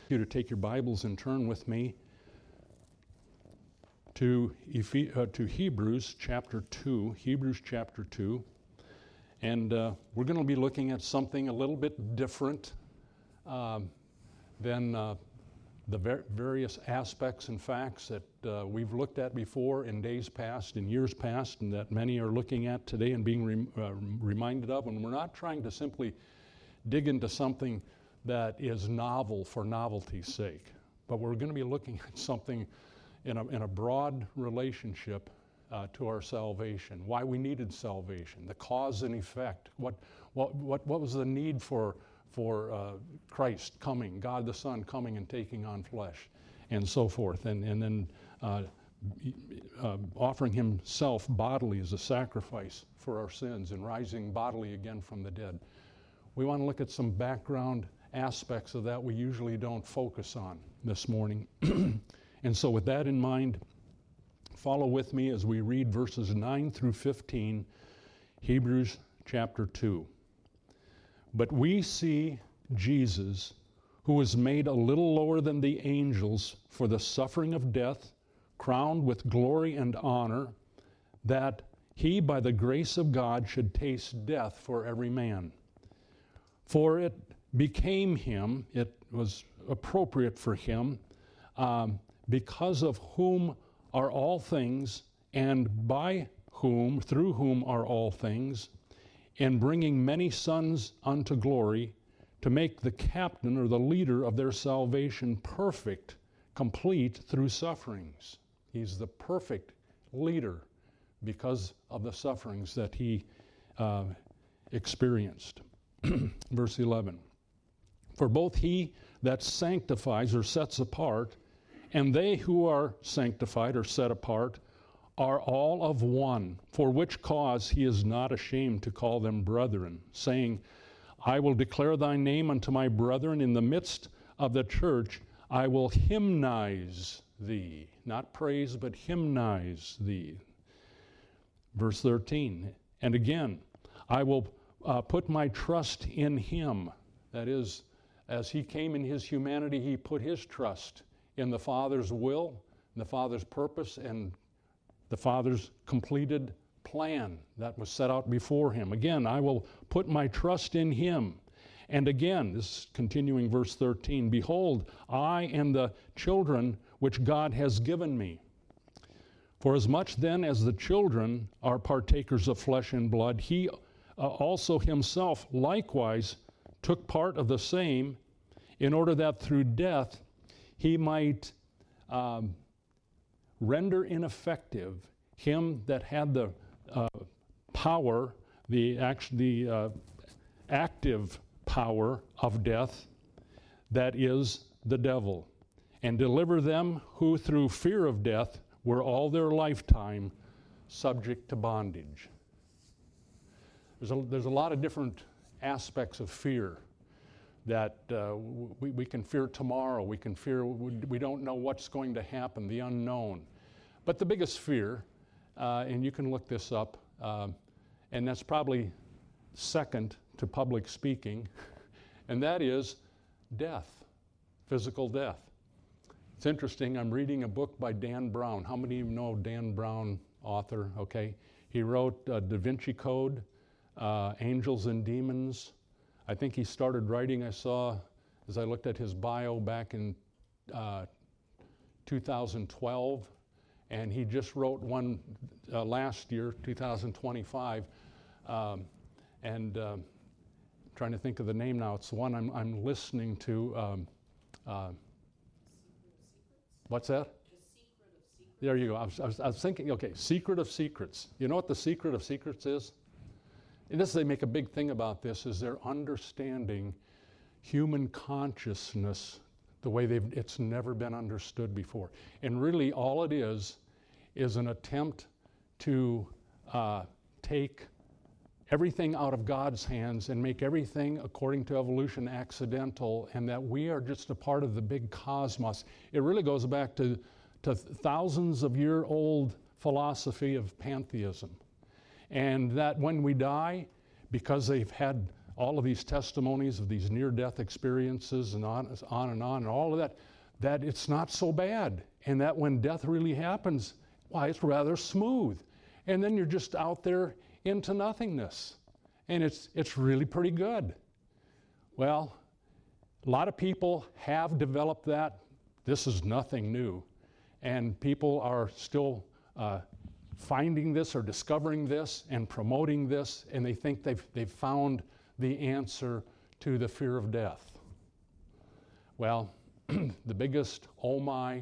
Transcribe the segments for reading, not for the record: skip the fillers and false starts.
You to take your Bibles and turn with me to Hebrews chapter 2. Hebrews chapter 2. And we're going to be looking at something a little bit different than the various aspects and facts that we've looked at before in days past, in years past, and that many are looking at today and being reminded of. And we're not trying to simply dig into something that is novel for novelty's sake, but we're going to be looking at something in a broad relationship to our salvation, why we needed salvation, the cause and effect, what was the need for Christ coming, God the Son coming and taking on flesh, and so forth, and then offering himself bodily as a sacrifice for our sins and rising bodily again from the dead. We want to look at some background aspects of that we usually don't focus on this morning. And so with that in mind, follow with me as we read verses 9 through 15, Hebrews chapter 2. But we see Jesus, who was made a little lower than the angels for the suffering of death, crowned with glory and honor, that he by the grace of God should taste death for every man. For it became him, it was appropriate for him, because of whom are all things, and through whom are all things, in bringing many sons unto glory, to make the captain or the leader of their salvation perfect, complete through sufferings. He's the perfect leader because of the sufferings that he experienced. Verse 11. For both he that sanctifies or sets apart, and they who are sanctified or set apart, are all of one, for which cause he is not ashamed to call them brethren, saying, I will declare thy name unto my brethren in the midst of the church. I will hymnize thee. Not praise, but hymnize thee. Verse 13. And again, I will put my trust in him. That is, as he came in his humanity, he put his trust in the Father's will, the Father's purpose, and the Father's completed plan that was set out before him. Again, I will put my trust in him. And again, this is continuing verse 13, behold, I and the children which God has given me. For as much then as the children are partakers of flesh and blood, he also himself likewise took part of the same, in order that through death he might render ineffective him that had the power, the active power of death, that is the devil, and deliver them who through fear of death were all their lifetime subject to bondage. There's a lot of different aspects of fear that we can fear tomorrow. We can fear, we don't know what's going to happen, the unknown. But the biggest fear, and you can look this up, and that's probably second to public speaking, and that is death, physical death. It's interesting, I'm reading a book by Dan Brown. How many of you know Dan Brown, author? Okay. He wrote Da Vinci Code, Angels and Demons. I think he started writing, I saw, as I looked at his bio back in 2012, and he just wrote one last year, 2025, and trying to think of the name now. It's the one I'm listening to. What's that? The Secret of Secrets. There you go. I was thinking, okay, Secret of Secrets. You know what the Secret of Secrets is? And this, they make a big thing about this, is they're understanding human consciousness the way it's never been understood before. And really all it is an attempt to take everything out of God's hands and make everything, according to evolution, accidental, and that we are just a part of the big cosmos. It really goes back to thousands of year old philosophy of pantheism. And that when we die, because they've had all of these testimonies of these near-death experiences and on and all of that it's not so bad. And that when death really happens, why, it's rather smooth. And then you're just out there into nothingness. And it's really pretty good. Well, a lot of people have developed that. This is nothing new. And people are still finding this or discovering this and promoting this, and they think they've found the answer to the fear of death. Well, the biggest oh my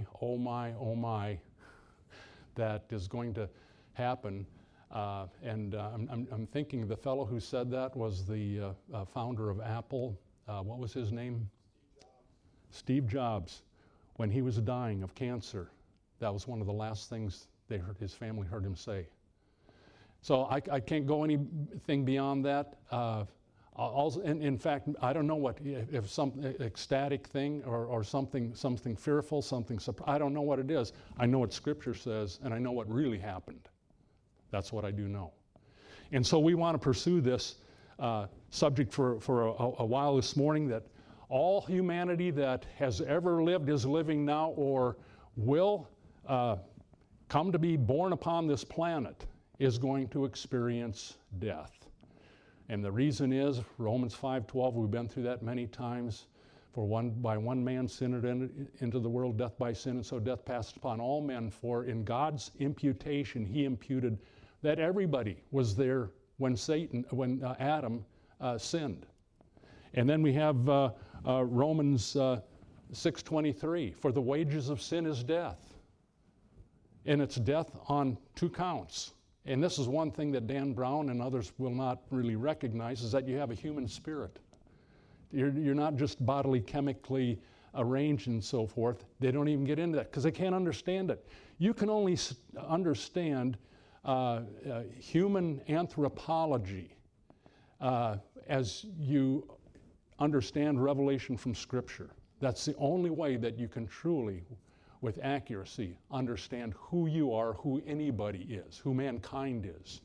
that is going to happen, and I'm thinking the fellow who said that was the founder of Apple. What was his name? Steve Jobs. When he was dying of cancer, that was one of the last things his family heard him say. So I can't go anything beyond that. In fact, I don't know if some ecstatic thing or something fearful, I don't know what it is. I know what Scripture says, and I know what really happened. That's what I do know. And so we want to pursue this subject for a while this morning, that all humanity that has ever lived, is living now, or will come to be born upon this planet is going to experience death. And the reason is Romans 5:12, we've been through that many times. For by one man sin entered into the world, death by sin, and so death passed upon all men. For in God's imputation, he imputed that everybody was there when Adam sinned. And then we have Romans 6:23, for the wages of sin is death. And it's death on two counts. And this is one thing that Dan Brown and others will not really recognize, is that you have a human spirit. You're not just bodily, chemically arranged and so forth. They don't even get into that because they can't understand it. You can only understand human anthropology as you understand revelation from Scripture. That's the only way that you can truly, with accuracy, understand who you are, who anybody is, who mankind is.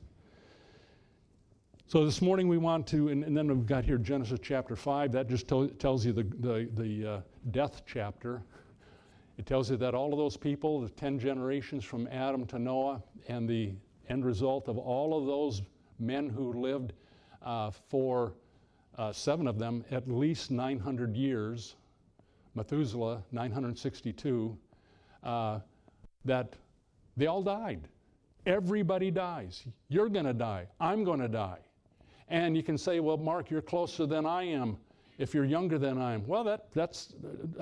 So this morning we want to, and then we've got here Genesis chapter 5. That just tells you the death chapter. It tells you that all of those people, the 10 generations from Adam to Noah, and the end result of all of those men who lived for 7 of them at least 900 years, Methuselah 962, that they all died. Everybody dies. You're going to die. I'm going to die. And you can say, well, Mark, you're closer than I am if you're younger than I am. Well, that's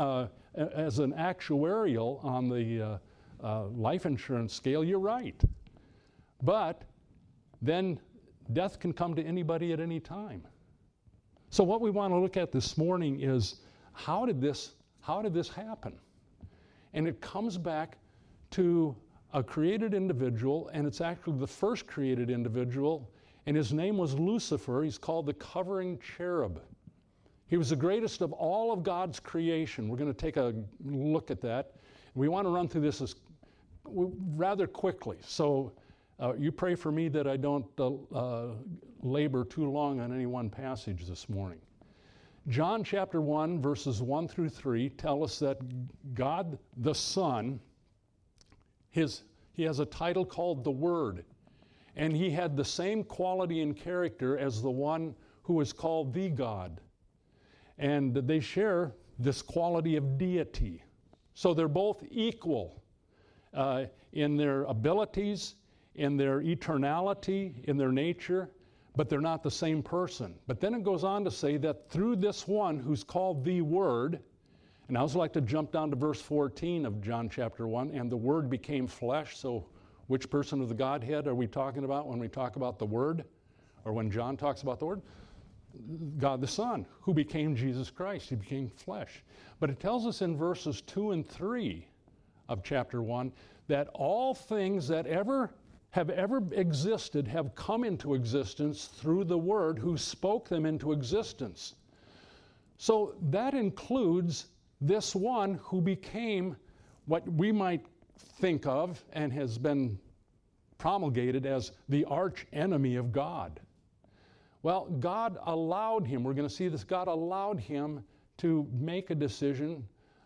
as an actuarial on the life insurance scale, you're right. But then death can come to anybody at any time. So what we want to look at this morning is how did this happen? And it comes back to a created individual, and it's actually the first created individual, and his name was Lucifer. He's called the covering cherub. He was the greatest of all of God's creation. We're going to take a look at that. We want to run through this rather quickly. So you pray for me that I don't labor too long on any one passage this morning. John chapter 1, verses 1 through 3 tell us that God the Son, he has a title called the Word, and he had the same quality and character as the one who is called the God. And they share this quality of deity. So they're both equal in their abilities, in their eternality, in their nature, but they're not the same person. But then it goes on to say that through this one who's called the Word, and I also like to jump down to verse 14 of John chapter 1, and the Word became flesh. So which person of the Godhead are we talking about when we talk about the Word? Or when John talks about the Word? God the Son, who became Jesus Christ. He became flesh. But it tells us in verses 2 and 3 of chapter 1 that all things that have ever existed have come into existence through the Word who spoke them into existence. So that includes this one who became what we might think of and has been promulgated as the arch enemy of God. Well, God allowed him, we're going to see this, God allowed him to make a decision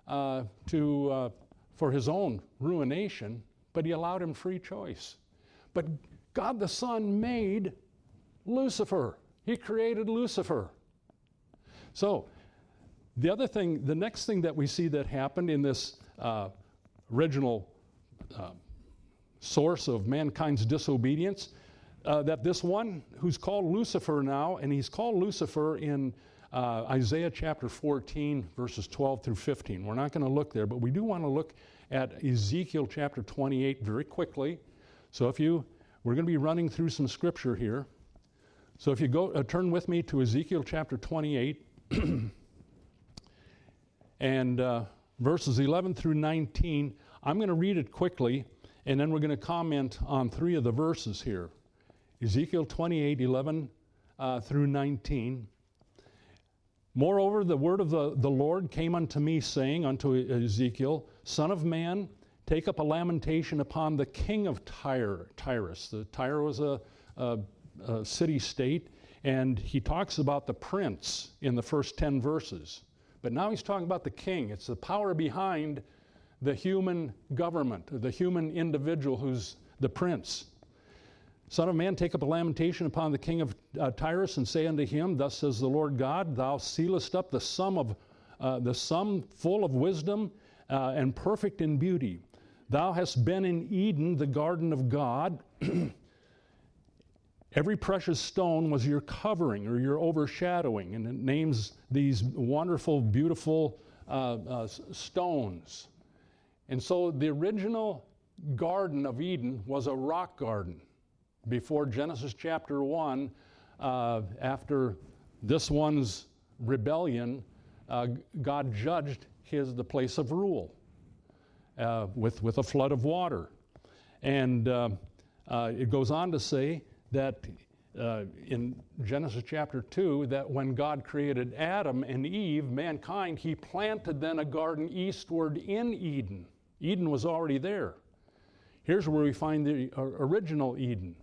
for his own ruination, but he allowed him free choice. But God the Son made Lucifer. He created Lucifer. So, the next thing that we see that happened in this original source of mankind's disobedience, that this one who's called Lucifer now, and he's called Lucifer in Isaiah chapter 14, verses 12 through 15. We're not going to look there, but we do want to look at Ezekiel chapter 28 very quickly. So we're going to be running through some scripture here. So if you go, turn with me to Ezekiel chapter 28, and verses 11 through 19. I'm going to read it quickly, and then we're going to comment on 3 of the verses here. Ezekiel 28, 11 through 19. Moreover, the word of the Lord came unto me, saying unto Ezekiel, Son of man, take up a lamentation upon the king of Tyrus. Tyre was a city-state, and he talks about the prince in the first 10 verses. But now he's talking about the king. It's the power behind the human government, the human individual who's the prince. Son of man, take up a lamentation upon the king of Tyrus, and say unto him, Thus says the Lord God, Thou sealest up the sum full of wisdom and perfect in beauty. Thou hast been in Eden, the garden of God. Every precious stone was your covering or your overshadowing, and it names these wonderful, beautiful stones. And so the original Garden of Eden was a rock garden. Before Genesis chapter 1, after this one's rebellion, God judged the place of rule with a flood of water. And it goes on to say that in Genesis chapter 2, that when God created Adam and Eve, mankind, he planted then a garden eastward in Eden. Eden was already there. Here's where we find the original Eden.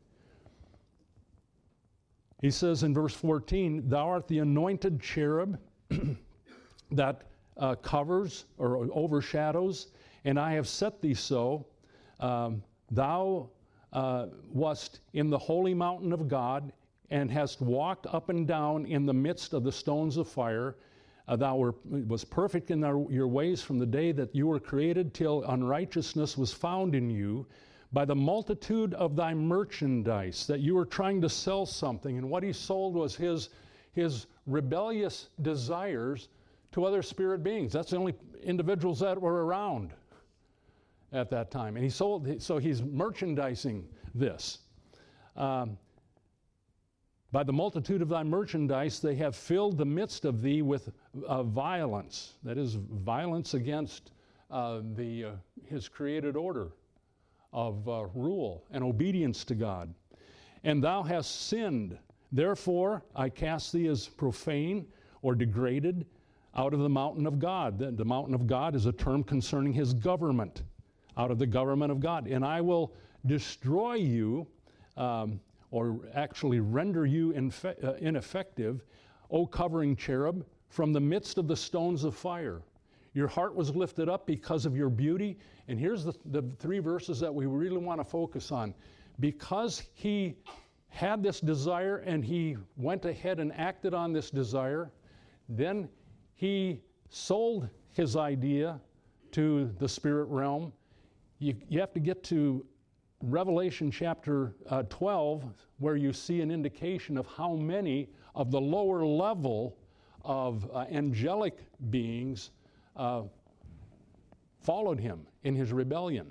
He says in verse 14, Thou art the anointed cherub that covers or overshadows, and I have set thee so. Thou wast in the holy mountain of God, and hast walked up and down in the midst of the stones of fire. Thou was perfect in your ways from the day that you were created till unrighteousness was found in you. By the multitude of thy merchandise, that you were trying to sell something, and what he sold was his rebellious desires to other spirit beings. That's the only individuals that were around at that time. And so he's merchandising this. By the multitude of thy merchandise, they have filled the midst of thee with violence. That is, violence against his created order of rule and obedience to God. And thou hast sinned. Therefore, I cast thee as profane or degraded out of the mountain of God. The mountain of God is a term concerning his government, out of the government of God. And I will destroy you, or actually render you ineffective, O covering cherub, from the midst of the stones of fire. Your heart was lifted up because of your beauty. And here's the 3 verses that we really want to focus on. Because he had this desire and he went ahead and acted on this desire, then he sold his idea to the spirit realm. You have to get to Revelation chapter 12, where you see an indication of how many of the lower level of angelic beings followed him in his rebellion.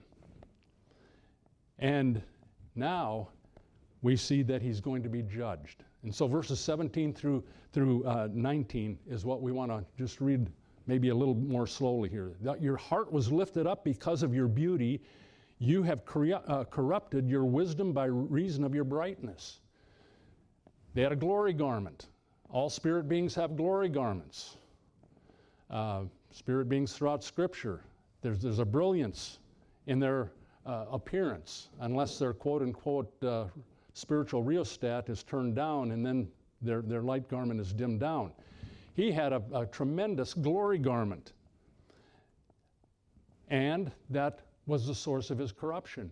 And now we see that he's going to be judged. And so verses 17 through 19 is what we want to just read maybe a little more slowly here. That your heart was lifted up because of your beauty. You have corrupted your wisdom by reason of your brightness. They had a glory garment. All spirit beings have glory garments. Spirit beings throughout Scripture, there's a brilliance in their appearance, unless they're quote-unquote spiritual rheostat is turned down, and then their light garment is dimmed down. He had a tremendous glory garment, and that was the source of his corruption.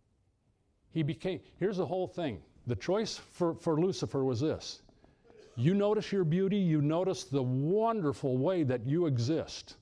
Here's the whole thing. The choice for Lucifer was this. You notice your beauty, you notice the wonderful way that you exist.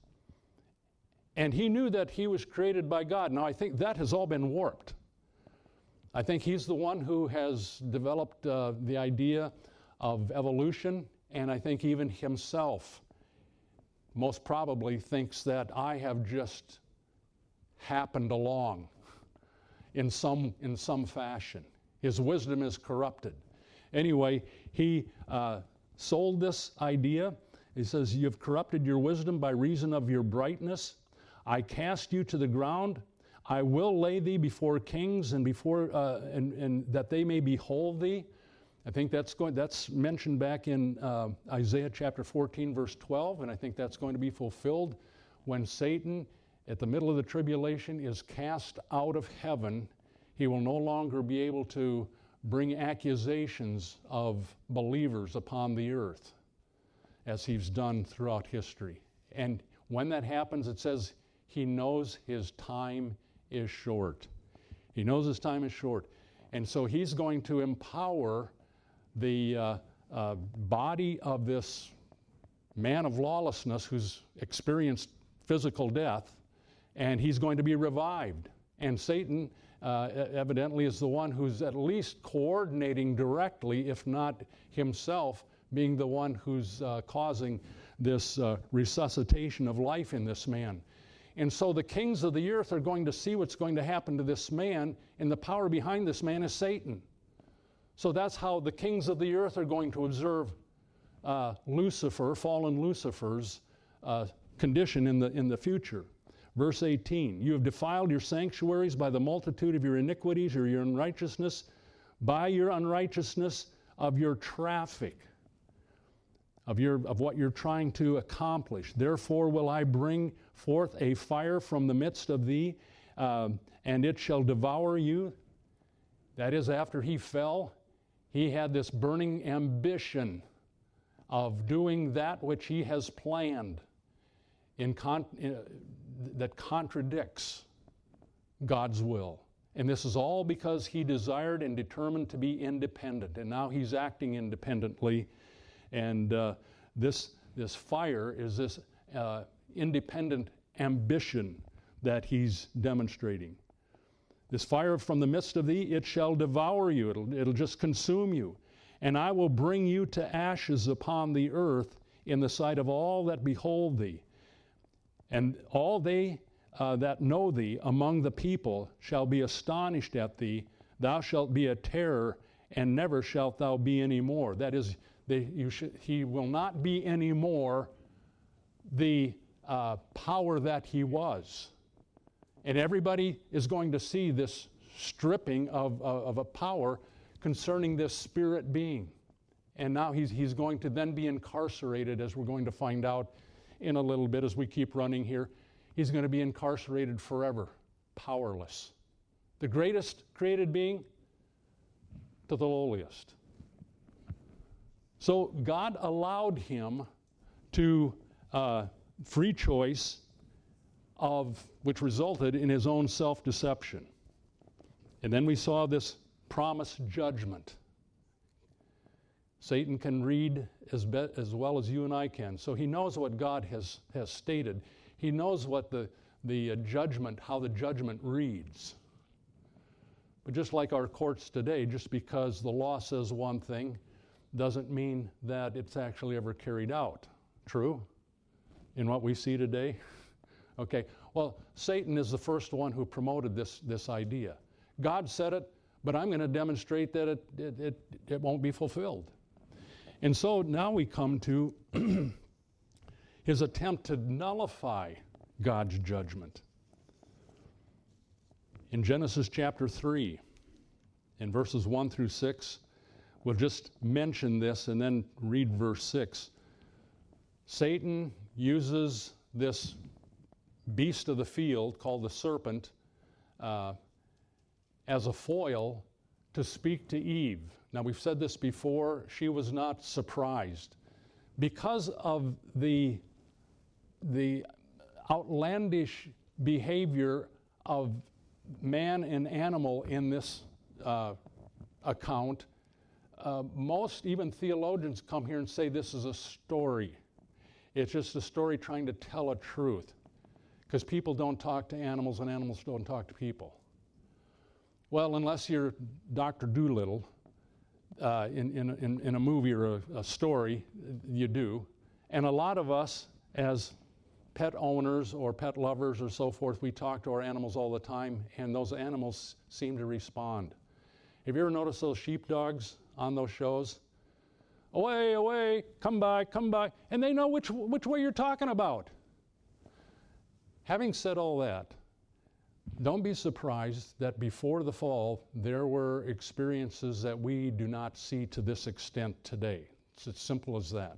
And he knew that he was created by God. Now, I think that has all been warped. I think he's the one who has developed the idea of evolution, and I think even himself most probably thinks that I have just happened along in some fashion. His wisdom is corrupted. Anyway, he sold this idea. He says, "You've corrupted your wisdom by reason of your brightness. I cast you to the ground. I will lay thee before kings and before and that they may behold thee." I think that's mentioned back in Isaiah chapter 14, verse 12, and I think that's going to be fulfilled when Satan, at the middle of the tribulation, is cast out of heaven. He will no longer be able to bring accusations of believers upon the earth, as he's done throughout history. And when that happens, it says he knows his time is short. He knows his time is short. And so he's going to empower the body of this man of lawlessness who's experienced physical death, and he's going to be revived. And Satan evidently is the one who's at least coordinating directly, if not himself being the one who's causing this resuscitation of life in this man. And so the kings of the earth are going to see what's going to happen to this man, and the power behind this man is Satan. So that's how the kings of the earth are going to observe Lucifer, fallen Lucifer's condition in the future. Verse 18, "You have defiled your sanctuaries by the multitude of your iniquities or your unrighteousness, by your unrighteousness of your traffic, of what you're trying to accomplish. Therefore will I bring forth a fire from the midst of thee, and it shall devour you." That is, after he fell, he had this burning ambition of doing that which he has planned that contradicts God's will. And this is all because he desired and determined to be independent. And now he's acting independently. And this fire is this independent ambition that he's demonstrating. "This fire from the midst of thee, it shall devour you." It'll just consume you. "And I will bring you to ashes upon the earth in the sight of all that behold thee. And all they that know thee among the people shall be astonished at thee. Thou shalt be a terror, and never shalt thou be any more." That is, he will not be any more the power that he was. And everybody is going to see this stripping of a power concerning this spirit being. And now he's going to then be incarcerated, as we're going to find out in a little bit as we keep running here. He's going to be incarcerated forever, powerless. The greatest created being to the lowliest. So God allowed him to free choice which resulted in his own self-deception. And then we saw this promised judgment. Satan can read as well as you and I can. So he knows what God has stated. He knows what the judgment, how the judgment reads. But just like our courts today, just because the law says one thing doesn't mean that it's actually ever carried out. True? In what we see today? Okay, well, Satan is the first one who promoted this idea. God said it, but I'm going to demonstrate that it won't be fulfilled. And so now we come to his attempt to nullify God's judgment. In Genesis chapter 3, in verses 1 through 6, we'll just mention this and then read verse 6. Satan uses this beast of the field called the serpent as a foil to speak to Eve. Now, we've said this before, she was not surprised. Because of the outlandish behavior of man and animal in this account, most even theologians come here and say this is a story. It's just a story trying to tell a truth, because people don't talk to animals and animals don't talk to people. Well, unless you're Dr. Dolittle in a movie or a story, you do. And a lot of us, as pet owners or pet lovers or so forth, we talk to our animals all the time, and those animals seem to respond. Have you ever noticed those sheepdogs on those shows? Away, away, come by, and they know which way you're talking about. Having said all that, don't be surprised that before the fall, there were experiences that we do not see to this extent today. It's as simple as that.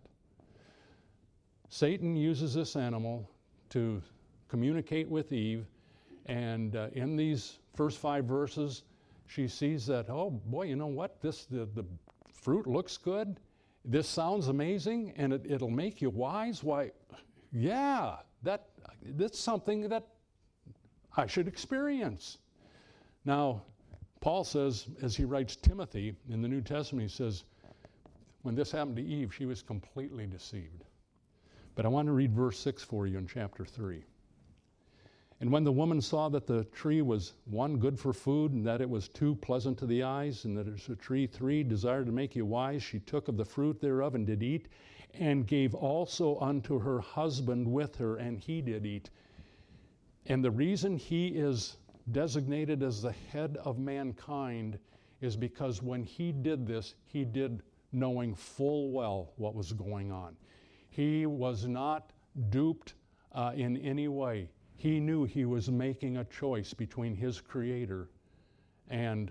Satan uses this animal to communicate with Eve, and in these first 5 verses, she sees that, oh boy, you know what? The fruit looks good. This sounds amazing, and it'll make you wise. Why, yeah, that's something that I should experience. Now, Paul says, as he writes Timothy in the New Testament, he says, when this happened to Eve, she was completely deceived. But I want to read verse 6 for you in chapter 3. And when the woman saw that the tree was, 1, good for food, and that it was 2, pleasant to the eyes, and that it was a tree, 3, desired to make you wise, she took of the fruit thereof and did eat, and gave also unto her husband with her, and he did eat. And the reason he is designated as the head of mankind is because when he did this, he did knowing full well what was going on. He was not duped in any way. He knew he was making a choice between his Creator and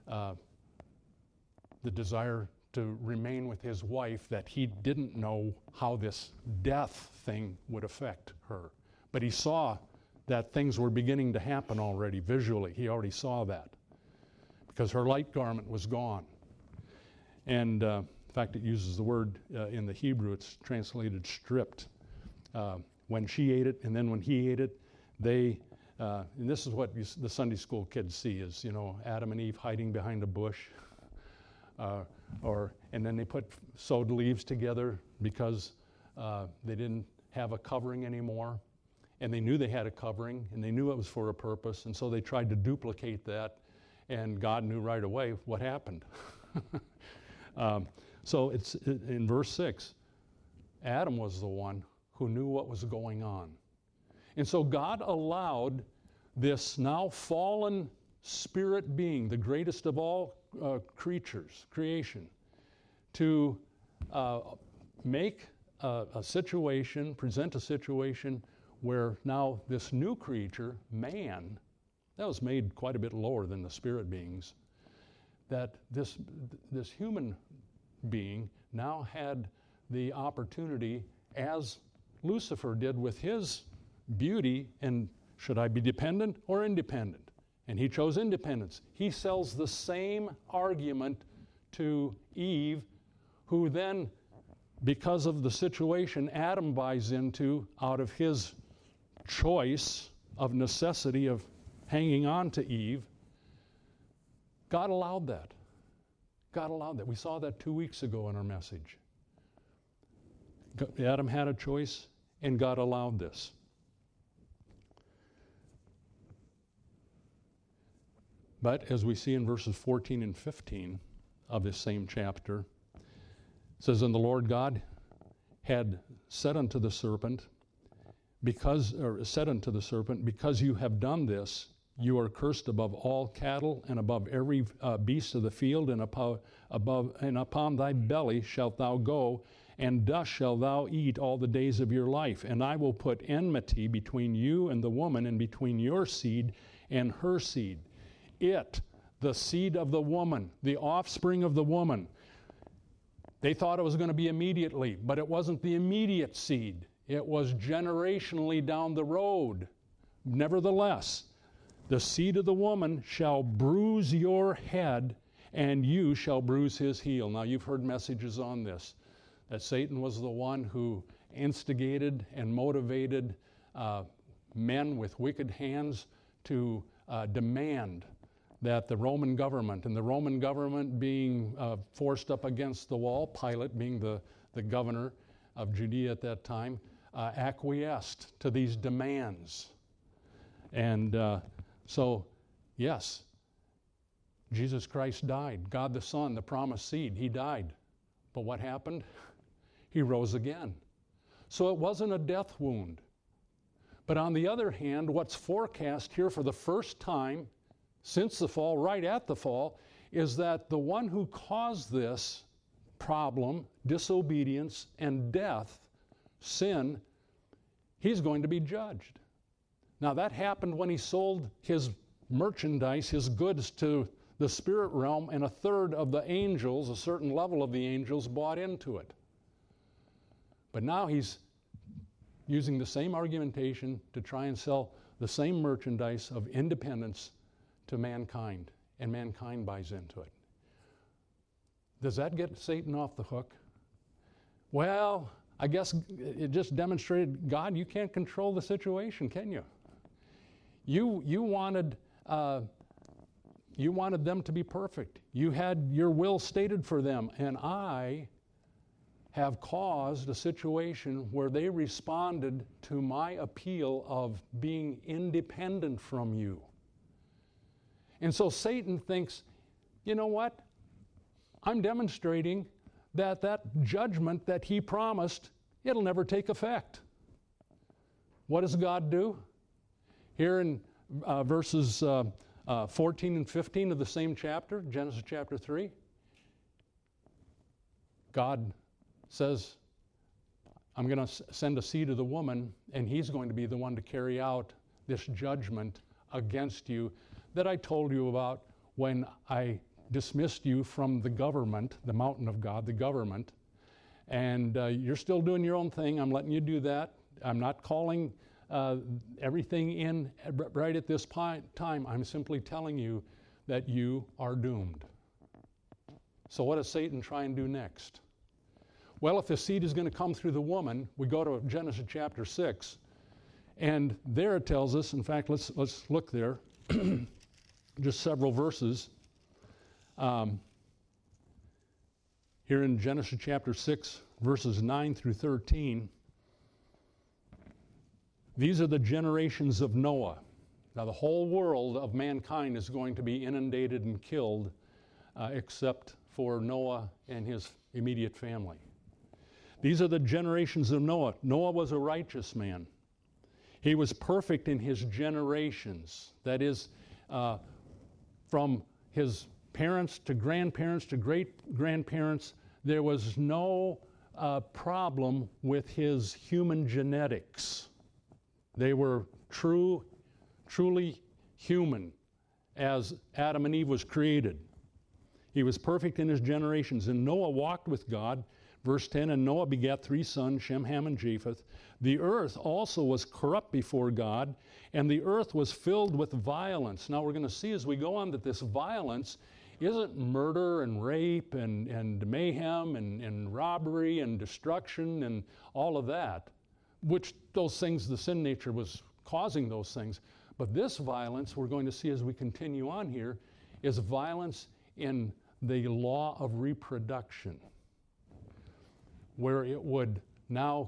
the desire to remain with his wife, that he didn't know how this death thing would affect her. But he saw that things were beginning to happen already visually. He already saw that because her light garment was gone. And in fact, it uses the word in the Hebrew, it's translated stripped. When she ate it, and then when he ate it, they, and this is what the Sunday school kids see is, Adam and Eve hiding behind a bush. And then they sewed leaves together because they didn't have a covering anymore. And they knew they had a covering, and they knew it was for a purpose, and so they tried to duplicate that, and God knew right away what happened. So it's in verse 6, Adam was the one who knew what was going on. And so God allowed this now fallen spirit being, the greatest of all creation, to make present a situation where now this new creature, man, that was made quite a bit lower than the spirit beings, that this human being now had the opportunity, as Lucifer did with his beauty, and should I be dependent or independent? And he chose independence. He sells the same argument to Eve, who then, because of the situation Adam buys into out of his choice of necessity of hanging on to Eve, God allowed that. God allowed that. We saw that 2 weeks ago in our message. Adam had a choice, and God allowed this. But as we see in verses 14 and 15 of this same chapter, it says, and the Lord God had said unto the serpent, because you have done this, you are cursed above all cattle and above every beast of the field, and upon thy belly shalt thou go, and dust shalt thou eat all the days of your life. And I will put enmity between you and the woman, and between your seed and her seed. It, the seed of the woman, the offspring of the woman. They thought it was going to be immediately, but it wasn't the immediate seed. It was generationally down the road. Nevertheless, the seed of the woman shall bruise your head, and you shall bruise his heel. Now, you've heard messages on this, that Satan was the one who instigated and motivated men with wicked hands to demand that the Roman government, and the Roman government being forced up against the wall, Pilate being the governor of Judea at that time, acquiesced to these demands. And so, yes, Jesus Christ died. God the Son, the promised seed, he died. But what happened? He rose again. So it wasn't a death wound. But on the other hand, what's forecast here for the first time since the fall, right at the fall, is that the one who caused this problem, disobedience and death, sin, he's going to be judged. Now that happened when he sold his merchandise, his goods to the spirit realm, and a third of the angels, a certain level of the angels, bought into it. But now he's using the same argumentation to try and sell the same merchandise of independence to mankind, and mankind buys into it. Does that get Satan off the hook? Well, I guess it just demonstrated, God, you can't control the situation, can you? You wanted them to be perfect. You had your will stated for them, and I have caused a situation where they responded to my appeal of being independent from you. And so Satan thinks, you know what? I'm demonstrating that judgment that he promised, it'll never take effect. What does God do? Here in verses 14 and 15 of the same chapter, Genesis chapter 3, God says, I'm going to send a seed of the woman, and he's going to be the one to carry out this judgment against you that I told you about when I dismissed you from the government, the mountain of God, the government. And you're still doing your own thing. I'm letting you do that. I'm not calling everything in right at this time. I'm simply telling you that you are doomed. So what does Satan try and do next? Well, if the seed is going to come through the woman, we go to Genesis chapter 6, and there it tells us, in fact, let's look there, just several verses. Here in Genesis chapter 6, verses 9 through 13, these are the generations of Noah. Now, the whole world of mankind is going to be inundated and killed, except for Noah and his immediate family. These are the generations of Noah. Noah was a righteous man. He was perfect in his generations. That is, from his parents to grandparents to great-grandparents, there was no problem with his human genetics. They were truly human as Adam and Eve was created. He was perfect in his generations. And Noah walked with God. Verse 10, and Noah begat 3 sons, Shem, Ham, and Japheth. The earth also was corrupt before God, and the earth was filled with violence. Now we're going to see as we go on that this violence isn't murder and rape and mayhem and robbery and destruction and all of that, which those things, the sin nature was causing those things. But this violence, we're going to see as we continue on here, is violence in the law of reproduction, where it would now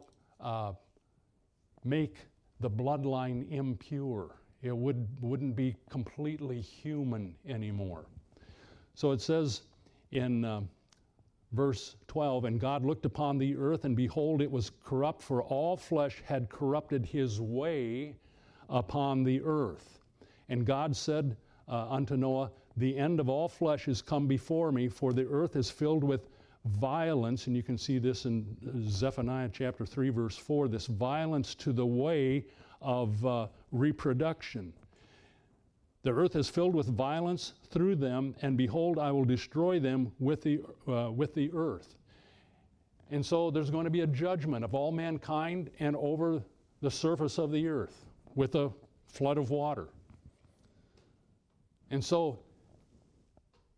make the bloodline impure. It wouldn't be completely human anymore. So it says in verse 12, and God looked upon the earth, and behold, it was corrupt, for all flesh had corrupted his way upon the earth. And God said unto Noah, the end of all flesh is come before me, for the earth is filled with violence, and you can see this in Zephaniah chapter 3, verse 4, this violence to the way of reproduction. The earth is filled with violence through them, and behold, I will destroy them with the earth. And so there's going to be a judgment of all mankind and over the surface of the earth with a flood of water. And so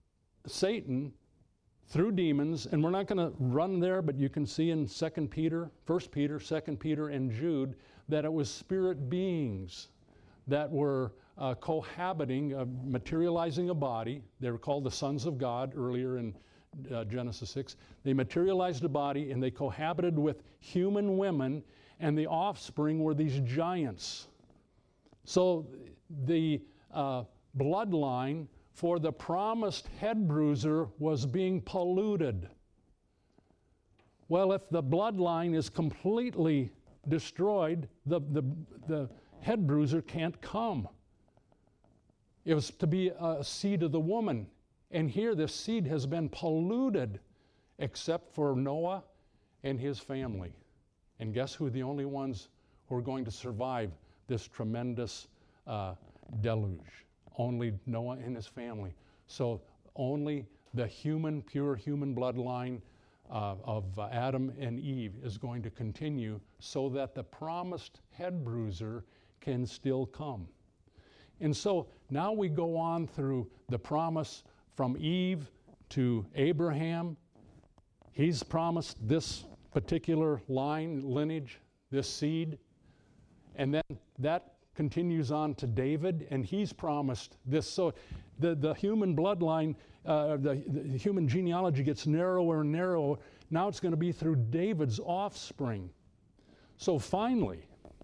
Satan, through demons, and we're not going to run there, but you can see in 2 Peter, 1 Peter, 2 Peter, and Jude, that it was spirit beings that were cohabiting, materializing a body. They were called the sons of God earlier in Genesis 6. They materialized a body and they cohabited with human women, and the offspring were these giants. So the bloodline for the promised head bruiser was being polluted. Well, if the bloodline is completely destroyed, the head bruiser can't come. It was to be a seed of the woman. And here this seed has been polluted except for Noah and his family. And guess who the only ones who are going to survive this tremendous deluge? Only Noah and his family. So only the pure human bloodline of Adam and Eve is going to continue so that the promised head bruiser can still come. And so now we go on through the promise from Eve to Abraham. He's promised this particular lineage, this seed, and then that continues on to David, and he's promised this. So the human bloodline, the human genealogy gets narrower and narrower. Now it's going to be through David's offspring. So finally,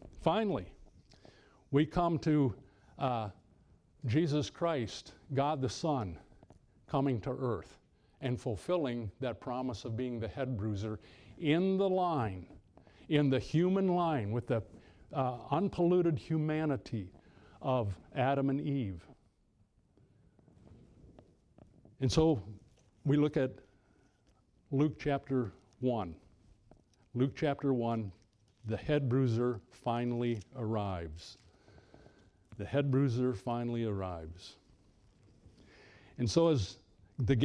we come to Jesus Christ, God the Son, coming to earth and fulfilling that promise of being the head bruiser in the line, in the human line, with the unpolluted humanity of Adam and Eve. And so we look at Luke chapter 1. Luke chapter 1, the head bruiser finally arrives. The head bruiser finally arrives. And so as the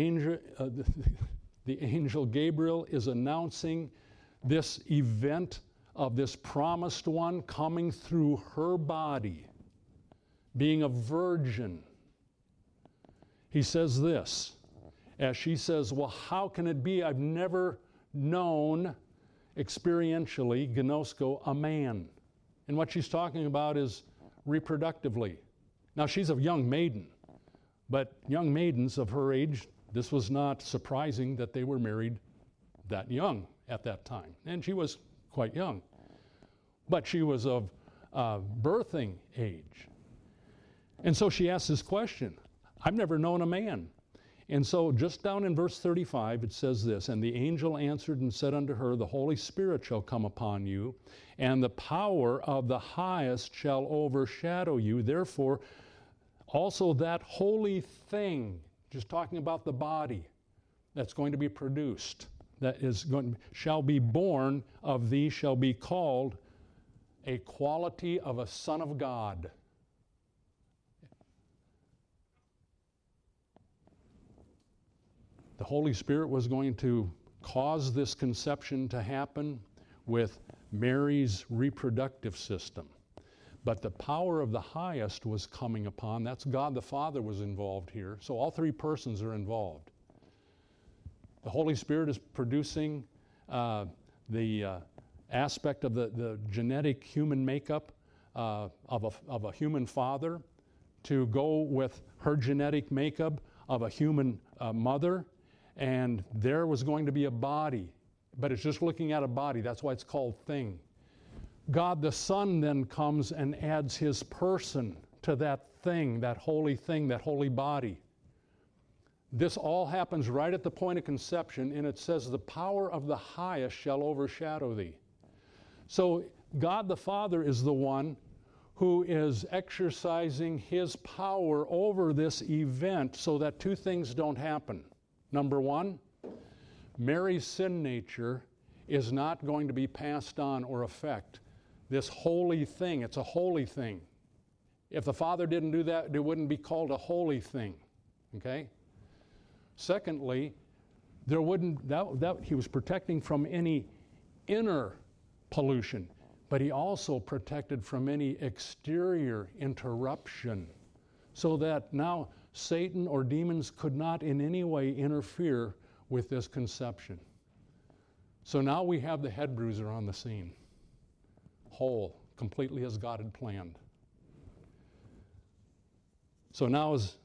angel Gabriel is announcing this event of this promised one coming through her body, being a virgin, he says this, as she says, well, how can it be? I've never known experientially, gnosko, a man. And what she's talking about is reproductively. Now, she's a young maiden, but young maidens of her age, this was not surprising that they were married that young at that time. And she was quite young. But she was of birthing age. And so she asks this question, I've never known a man. And so just down in verse 35, it says this, and the angel answered and said unto her, the Holy Spirit shall come upon you, and the power of the highest shall overshadow you. Therefore, also that holy thing, just talking about the body that's going to be produced, that is going shall be born of thee, shall be called a quality of a son of God. The Holy Spirit was going to cause this conception to happen with Mary's reproductive system. But the power of the highest was coming upon. That's God the Father was involved here. So all three persons are involved. The Holy Spirit is producing the aspect of the genetic human makeup of a human father to go with her genetic makeup of a human mother. And there was going to be a body, but it's just looking at a body. That's why it's called thing. God the Son then comes and adds his person to that thing, that holy body. This all happens right at the point of conception, and it says, the power of the highest shall overshadow thee. So God the Father is the one who is exercising his power over this event so that two things don't happen. Number one, Mary's sin nature is not going to be passed on or affect this holy thing. It's a holy thing. If the Father didn't do that, it wouldn't be called a holy thing. Okay? Secondly, there wouldn't that he was protecting from any inner pollution, but he also protected from any exterior interruption, so that now Satan or demons could not in any way interfere with this conception. So now we have the head bruiser on the scene, whole, completely as God had planned. So now as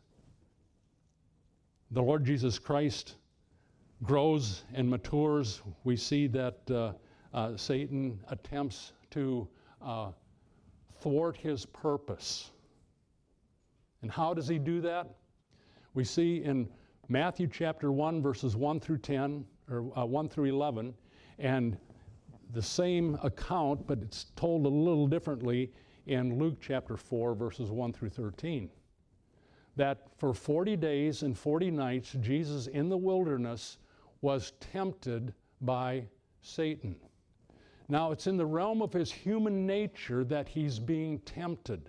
the Lord Jesus Christ grows and matures, we see that Satan attempts to thwart his purpose. And how does he do that? We see in Matthew chapter 1, verses 1 through 10, or 1 through 11, and the same account, but it's told a little differently in Luke chapter 4, verses 1 through 13. That for 40 days and 40 nights, Jesus in the wilderness was tempted by Satan. Now, it's in the realm of his human nature that he's being tempted.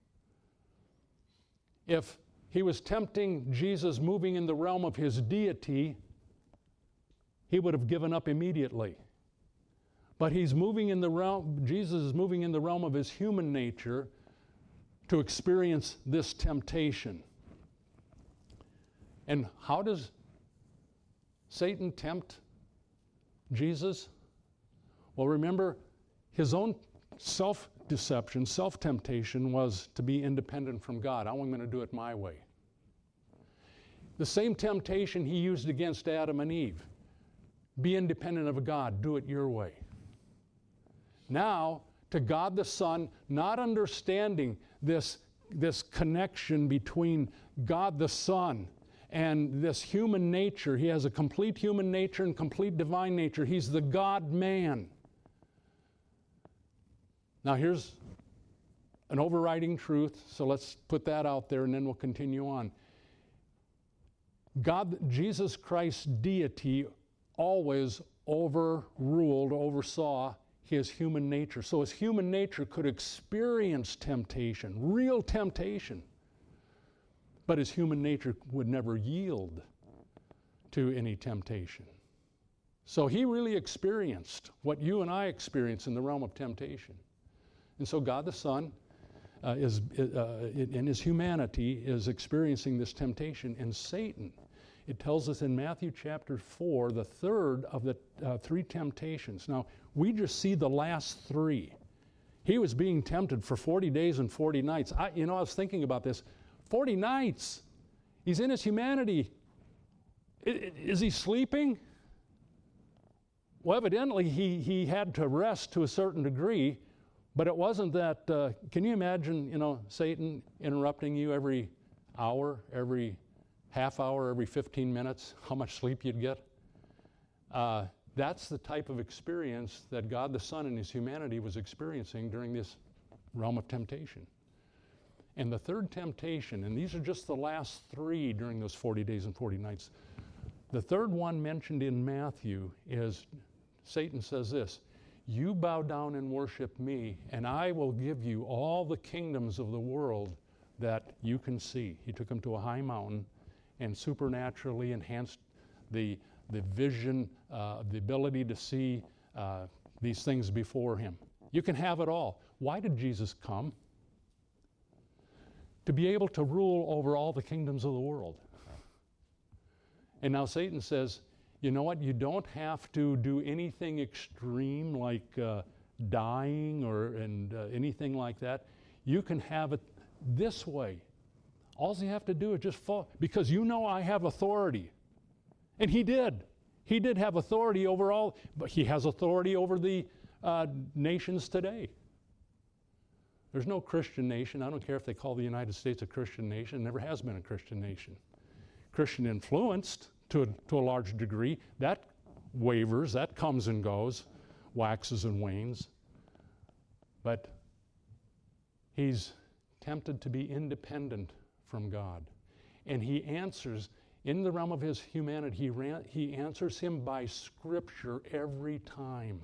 If he was tempting Jesus moving in the realm of his deity, he would have given up immediately. But Jesus is moving in the realm of his human nature to experience this temptation. And how does Satan tempt Jesus? Well, remember, his own self-deception, self-temptation was to be independent from God. I'm going to do it my way. The same temptation he used against Adam and Eve. Be independent of God. Do it your way. Now, to God the Son, not understanding this connection between God the Son and this human nature. He has a complete human nature and complete divine nature. He's the God-man. Now here's an overriding truth, so let's put that out there and then we'll continue on. Jesus Christ's deity always oversaw his human nature. So his human nature could experience temptation, real temptation. But his human nature would never yield to any temptation. So he really experienced what you and I experience in the realm of temptation. And so God the Son in his humanity is experiencing this temptation. And Satan, it tells us in Matthew chapter 4, the third of the three temptations. Now, we just see the last three. He was being tempted for 40 days and 40 nights. I was thinking about this. 40 nights. He's in his humanity. Is he sleeping? Well, evidently he had to rest to a certain degree, but it wasn't that, can you imagine, Satan interrupting you every hour, every half hour, every 15 minutes, how much sleep you'd get? That's the type of experience that God the Son in his humanity was experiencing during this realm of temptation. And the third temptation, and these are just the last three during those 40 days and 40 nights. The third one mentioned in Matthew is, Satan says this, you bow down and worship me, and I will give you all the kingdoms of the world that you can see. He took him to a high mountain and supernaturally enhanced the vision, the ability to see these things before him. You can have it all. Why did Jesus come? To be able to rule over all the kingdoms of the world. And now Satan says, you know what, you don't have to do anything extreme like dying or anything like that. You can have it this way. All you have to do is just fall, because I have authority. And he did. He did have authority over all, but he has authority over the nations today. There's no Christian nation. I don't care if they call the United States a Christian nation. It never has been a Christian nation. Christian influenced to a large degree. That wavers, that comes and goes, waxes and wanes. But he's tempted to be independent from God. And he answers, in the realm of his humanity, he answers him by Scripture every time.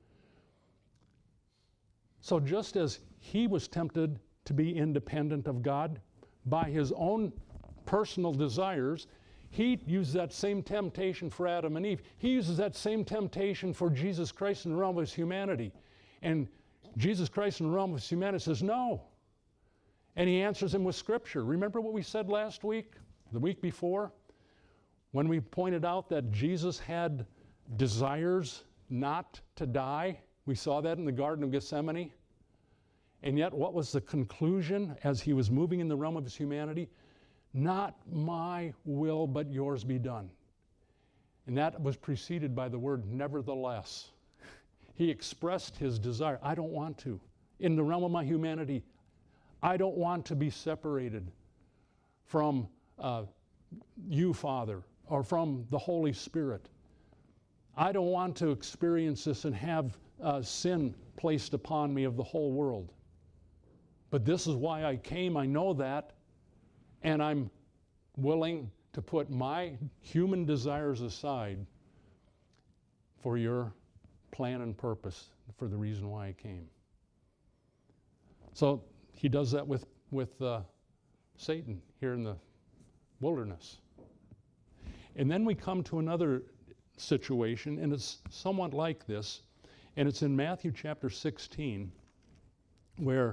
So just as he was tempted to be independent of God by his own personal desires, he used that same temptation for Adam and Eve. He uses that same temptation for Jesus Christ in the realm of his humanity. And Jesus Christ in the realm of his humanity says no. And he answers him with Scripture. Remember what we said last week, the week before, when we pointed out that Jesus had desires not to die? We saw that in the Garden of Gethsemane. And yet, what was the conclusion as he was moving in the realm of his humanity? Not my will, but yours be done. And that was preceded by the word nevertheless. He expressed his desire. I don't want to. In the realm of my humanity, I don't want to be separated from you, Father, or from the Holy Spirit. I don't want to experience this and have sin placed upon me of the whole world. But this is why I came. I know that. And I'm willing to put my human desires aside for your plan and purpose, for the reason why I came. So he does that with Satan here in the wilderness. And then we come to another situation, and it's somewhat like this, and it's in Matthew chapter 16, where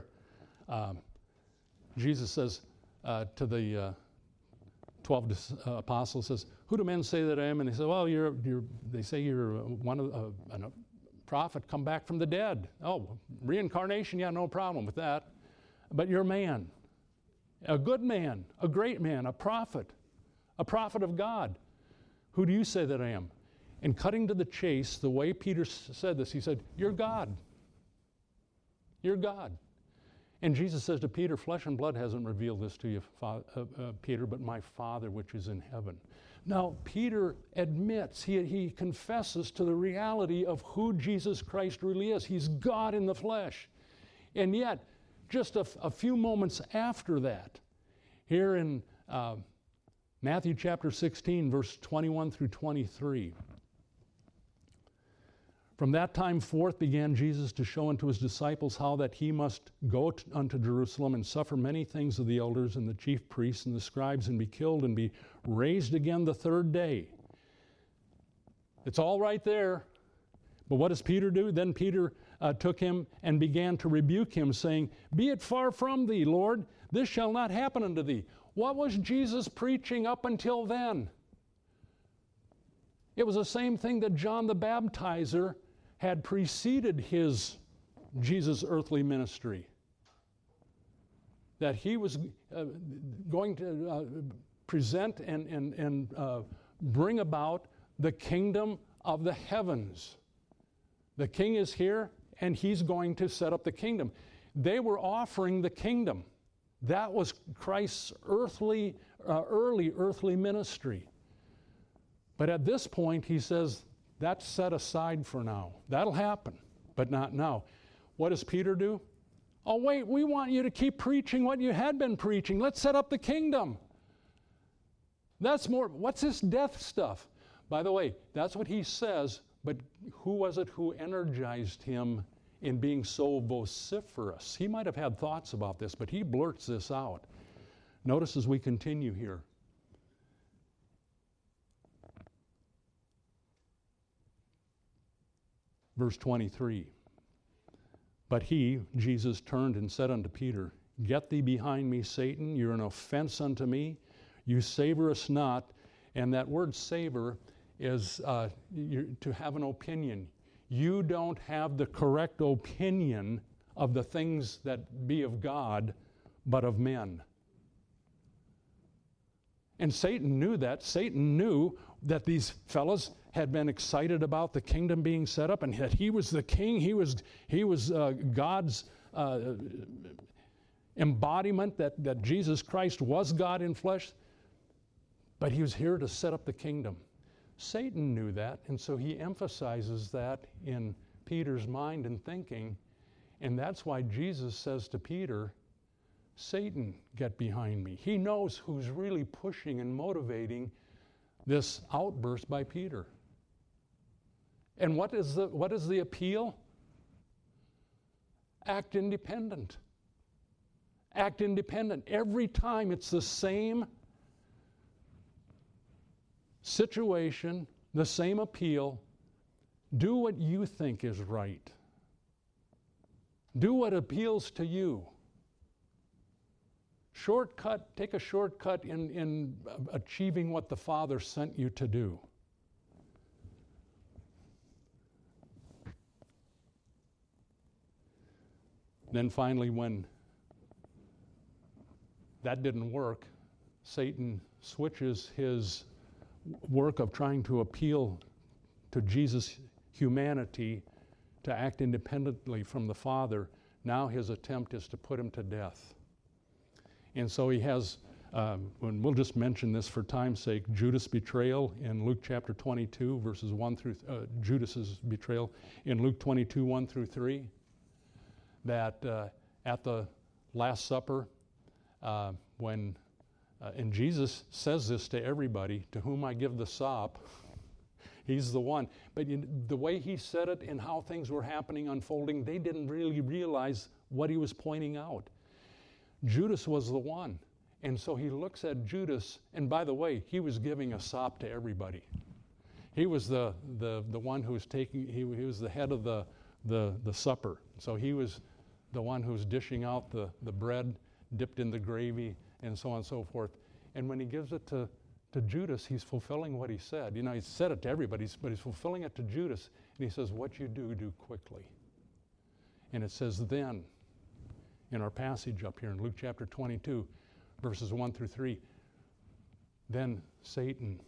Jesus says to the 12 apostles, says, "Who do men say that I am?" And they say, "Well, they say you're one of a prophet come back from the dead." Oh, reincarnation, yeah, no problem with that. But you're a man, a good man, a great man, a prophet of God. Who do you say that I am? And cutting to the chase, the way Peter said this, he said, "You're God. You're God." And Jesus says to Peter, "Flesh and blood hasn't revealed this to you, Peter, but my Father which is in heaven." Now, Peter admits, he confesses to the reality of who Jesus Christ really is. He's God in the flesh. And yet, just a few moments after that, here in Matthew chapter 16, verse 21 through 23, "From that time forth began Jesus to show unto his disciples how that he must go unto Jerusalem and suffer many things of the elders and the chief priests and the scribes and be killed and be raised again the third day." It's all right there. But what does Peter do? Then Peter took him and began to rebuke him, saying, "Be it far from thee, Lord, this shall not happen unto thee." What was Jesus preaching up until then? It was the same thing that John the Baptizer had preceded his Jesus' earthly ministry. That he was going to present and bring about the kingdom of the heavens. The king is here, and he's going to set up the kingdom. They were offering the kingdom. That was Christ's early earthly ministry. But at this point, he says, that's set aside for now. That'll happen, but not now. What does Peter do? "Oh, wait, we want you to keep preaching what you had been preaching. Let's set up the kingdom." That's more, what's this death stuff? By the way, that's what he says, but who was it who energized him in being so vociferous? He might have had thoughts about this, but he blurts this out. Notice as we continue here. Verse 23, "But he," Jesus, "turned and said unto Peter, Get thee behind me, Satan, you're an offense unto me. You savor us not." And that word savor is to have an opinion. You don't have the correct opinion of the things that be of God, but of men. And Satan knew that. Satan knew that these fellows had been excited about the kingdom being set up and that he was the king. He was God's embodiment, that Jesus Christ was God in flesh. But he was here to set up the kingdom. Satan knew that, and so he emphasizes that in Peter's mind and thinking. And that's why Jesus says to Peter, "Satan, get behind me." He knows who's really pushing and motivating this outburst by Peter. And what is the appeal? Act independent. Act independent. Every time it's the same situation, the same appeal. Do what you think is right. Do what appeals to you. take a shortcut in achieving what the Father sent you to do. Then finally, when that didn't work, Satan switches his work of trying to appeal to Jesus' humanity to act independently from the Father. Now his attempt is to put him to death. And so he has, and we'll just mention this for time's sake, Judas' betrayal in Luke chapter 22, verses 1 through, Judas's betrayal in Luke 22, 1 through 3, that at the Last Supper, when, and Jesus says this to everybody, to whom I give the sop, he's the one. But the way he said it and how things were happening, unfolding, they didn't really realize what he was pointing out. Judas was the one. And so he looks at Judas, and by the way, he was giving a sop to everybody. He was the one who was taking, he was the head of the supper. So he was the one who was dishing out the bread dipped in the gravy and so on and so forth. And when he gives it to Judas, he's fulfilling what he said. You know, he said it to everybody, but he's fulfilling it to Judas. And he says, what you do, do quickly. And it says then, in our passage up here in Luke chapter 22, verses 1 through 3, then Satan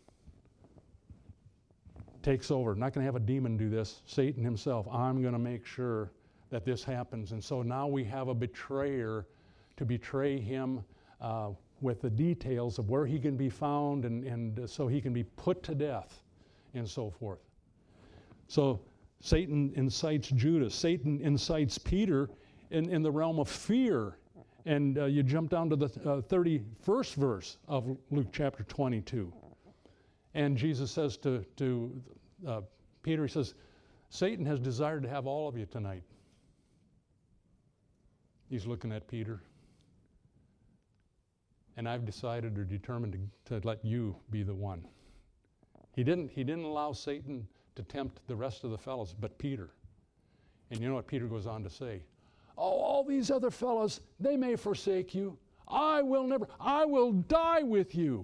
takes over. I'm not going to have a demon do this. Satan himself, I'm going to make sure that this happens. And so now we have a betrayer to betray him with the details of where he can be found and so he can be put to death and so forth. So Satan incites Judas. Satan incites Peter in the realm of fear. And you jump down to the 31st verse of Luke chapter 22. And Jesus says to Peter, he says, Satan has desired to have all of you tonight. He's looking at Peter. And I've decided or determined to let you be the one. He didn't allow Satan to tempt the rest of the fellows, but Peter. And you know what Peter goes on to say? Oh, all these other fellows, they may forsake you. I will die with you.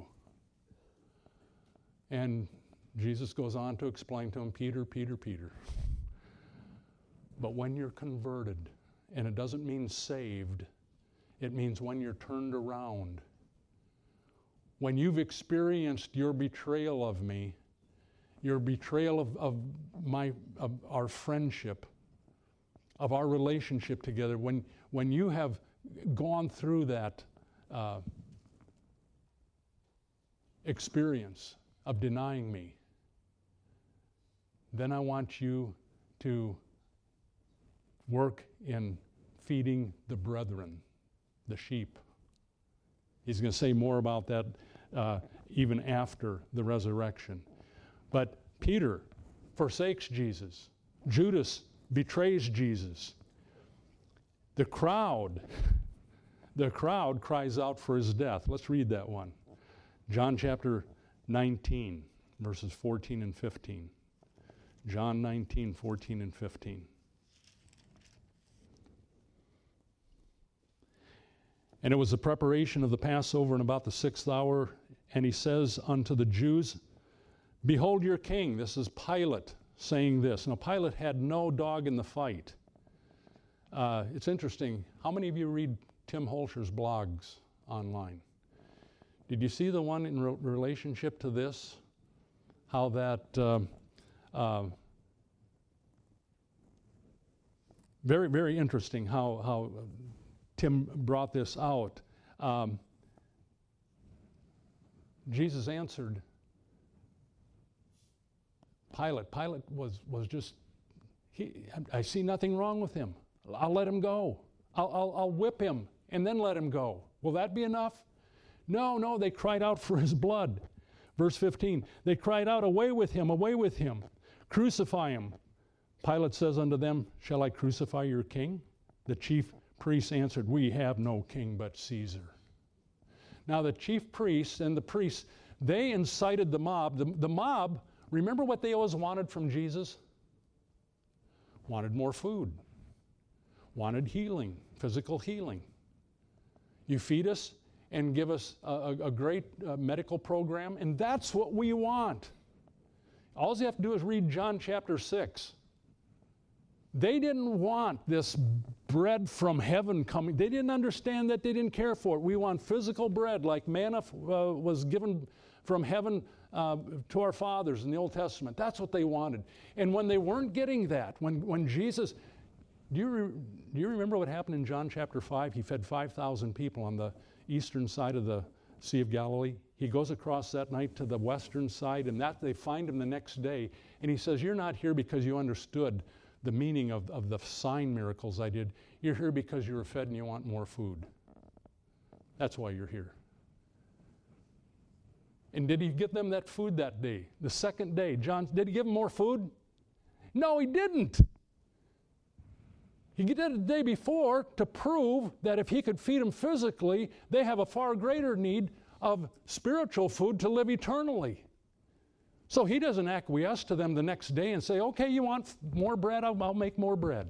And Jesus goes on to explain to him, Peter, Peter, Peter. But when you're converted, and it doesn't mean saved, it means when you're turned around. When you've experienced your betrayal of me, your betrayal of our friendship, of our relationship together, when you have gone through that experience of denying me, then I want you to work in feeding the brethren, the sheep. He's going to say more about that even after the resurrection. But Peter forsakes Jesus. Judas betrays Jesus. The crowd cries out for his death. Let's read that one. John chapter 19, verses 14 and 15. John 19, 14 and 15. And it was the preparation of the Passover and about the 6th hour, and he says unto the Jews, Behold your king. This is Pilate saying this. Now, Pilate had no dog in the fight. It's interesting. How many of you read Tim Holscher's blogs online? Did you see the one in relationship to this? How that, very, very interesting how Tim brought this out. Jesus answered Pilate. Pilate was just, I see nothing wrong with him. I'll let him go. I'll whip him and then let him go. Will that be enough? No, they cried out for his blood. Verse 15, they cried out, away with him, crucify him. Pilate says unto them, shall I crucify your king? The chief priests answered, we have no king but Caesar. Now the chief priests and the priests, they incited the mob. The mob, remember what they always wanted from Jesus? Wanted more food. Wanted healing, physical healing. You feed us and give us a great medical program, and that's what we want. All you have to do is read John chapter 6. They didn't want this bread from heaven coming. They didn't understand that. They didn't care for it. We want physical bread like manna was given from heaven to our fathers in the Old Testament. That's what they wanted. And when they weren't getting that, when Jesus, do you remember what happened in John chapter 5? He fed 5,000 people on the eastern side of the Sea of Galilee. He goes across that night to the western side, and that they find him the next day. And he says, you're not here because you understood the meaning of the sign miracles I did. You're here because you were fed and you want more food. That's why you're here. And did he give them that food that day? The second day, John, did he give them more food? No, he didn't. He did it the day before to prove that if he could feed them physically, they have a far greater need of spiritual food to live eternally. So he doesn't acquiesce to them the next day and say, okay, you want more bread? I'll make more bread.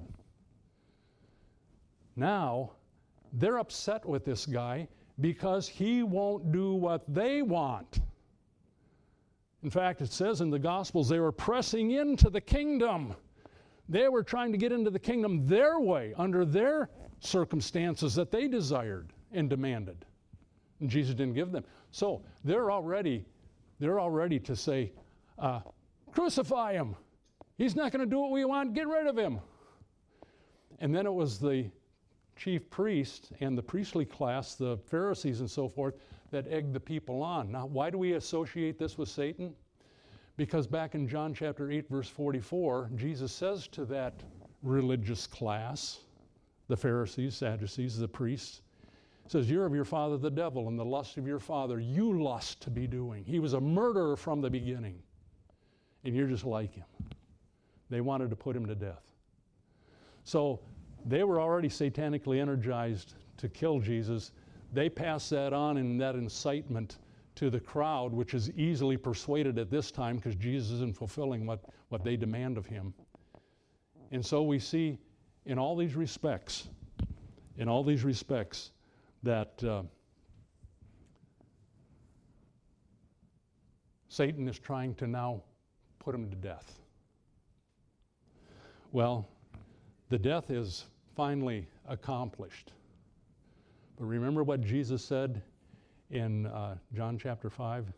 Now, they're upset with this guy because he won't do what they want. In fact, it says in the Gospels they were pressing into the kingdom. They were trying to get into the kingdom their way, under their circumstances that they desired and demanded. And Jesus didn't give them. So they're already to say, crucify him. He's not going to do what we want. Get rid of him. And then it was the chief priests and the priestly class, the Pharisees and so forth, that egged the people on. Now, why do we associate this with Satan? Because back in John chapter 8, verse 44, Jesus says to that religious class, the Pharisees, Sadducees, the priests, says, you're of your father the devil, and the lust of your father you lust to be doing. He was a murderer from the beginning, and you're just like him. They wanted to put him to death. So they were already satanically energized to kill Jesus. They pass that on in that incitement to the crowd, which is easily persuaded at this time because Jesus isn't fulfilling what they demand of him. And so we see in all these respects, that Satan is trying to now put him to death. Well, the death is finally accomplished. But remember what Jesus said in John chapter 5?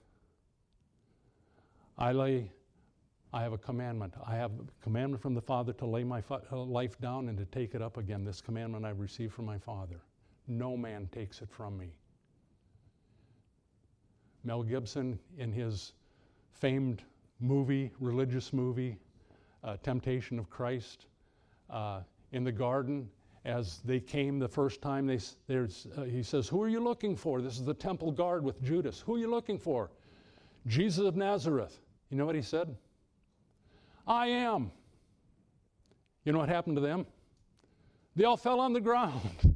I have a commandment. I have a commandment from the Father to lay my life down and to take it up again. This commandment I've received from my Father. No man takes it from me. Mel Gibson, in his famed religious movie, Temptation of Christ, in the garden, as they came the first time, he says, who are you looking for? This is the temple guard with Judas. Who are you looking for? Jesus of Nazareth. You know what he said? I am. You know what happened to them? They all fell on the ground.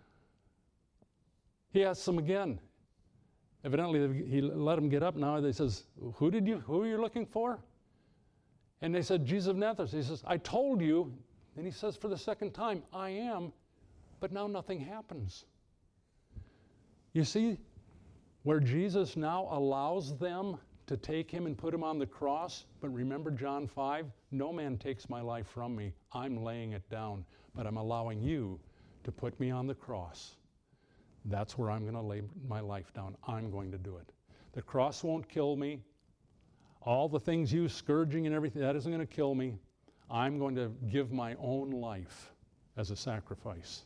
He asks them again. Evidently, he let them get up now. He says, who are you looking for? And they said, Jesus of Nazareth. He says, I told you. And he says for the second time, I am, but now nothing happens. You see, where Jesus now allows them to take him and put him on the cross, but remember John 5, no man takes my life from me. I'm laying it down, but I'm allowing you to put me on the cross. That's where I'm going to lay my life down. I'm going to do it. The cross won't kill me. All the things you scourging and everything, that isn't going to kill me. I'm going to give my own life as a sacrifice.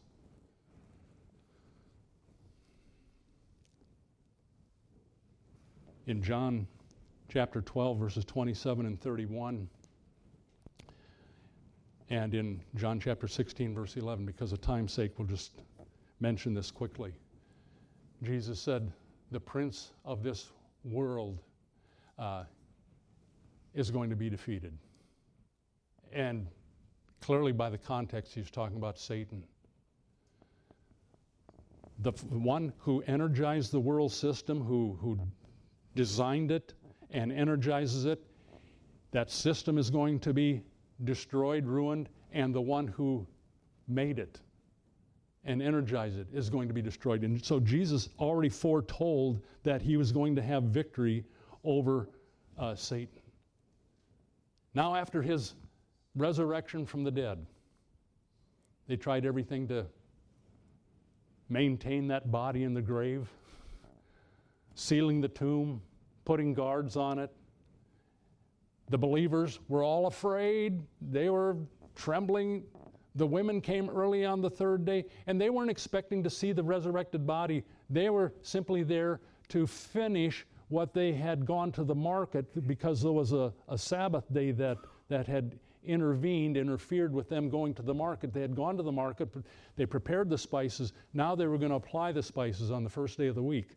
In John chapter 12, verses 27 and 31, and in John chapter 16, verse 11, because of time's sake, we'll just mention this quickly. Jesus said, the prince of this world is going to be defeated. And clearly by the context, he's talking about Satan. The one who energized the world system, who designed it and energizes it, that system is going to be destroyed, ruined, and the one who made it and energize it is going to be destroyed. And so Jesus already foretold that he was going to have victory over Satan. Now, after his resurrection from the dead, they tried everything to maintain that body in the grave, sealing the tomb, putting guards on it. The believers were all afraid. They were trembling. The women came early on the third day, and they weren't expecting to see the resurrected body. They were simply there to finish what they had gone to the market, because there was a Sabbath day that had interfered with them going to the market. They had gone to the market, they prepared the spices. Now they were going to apply the spices on the first day of the week.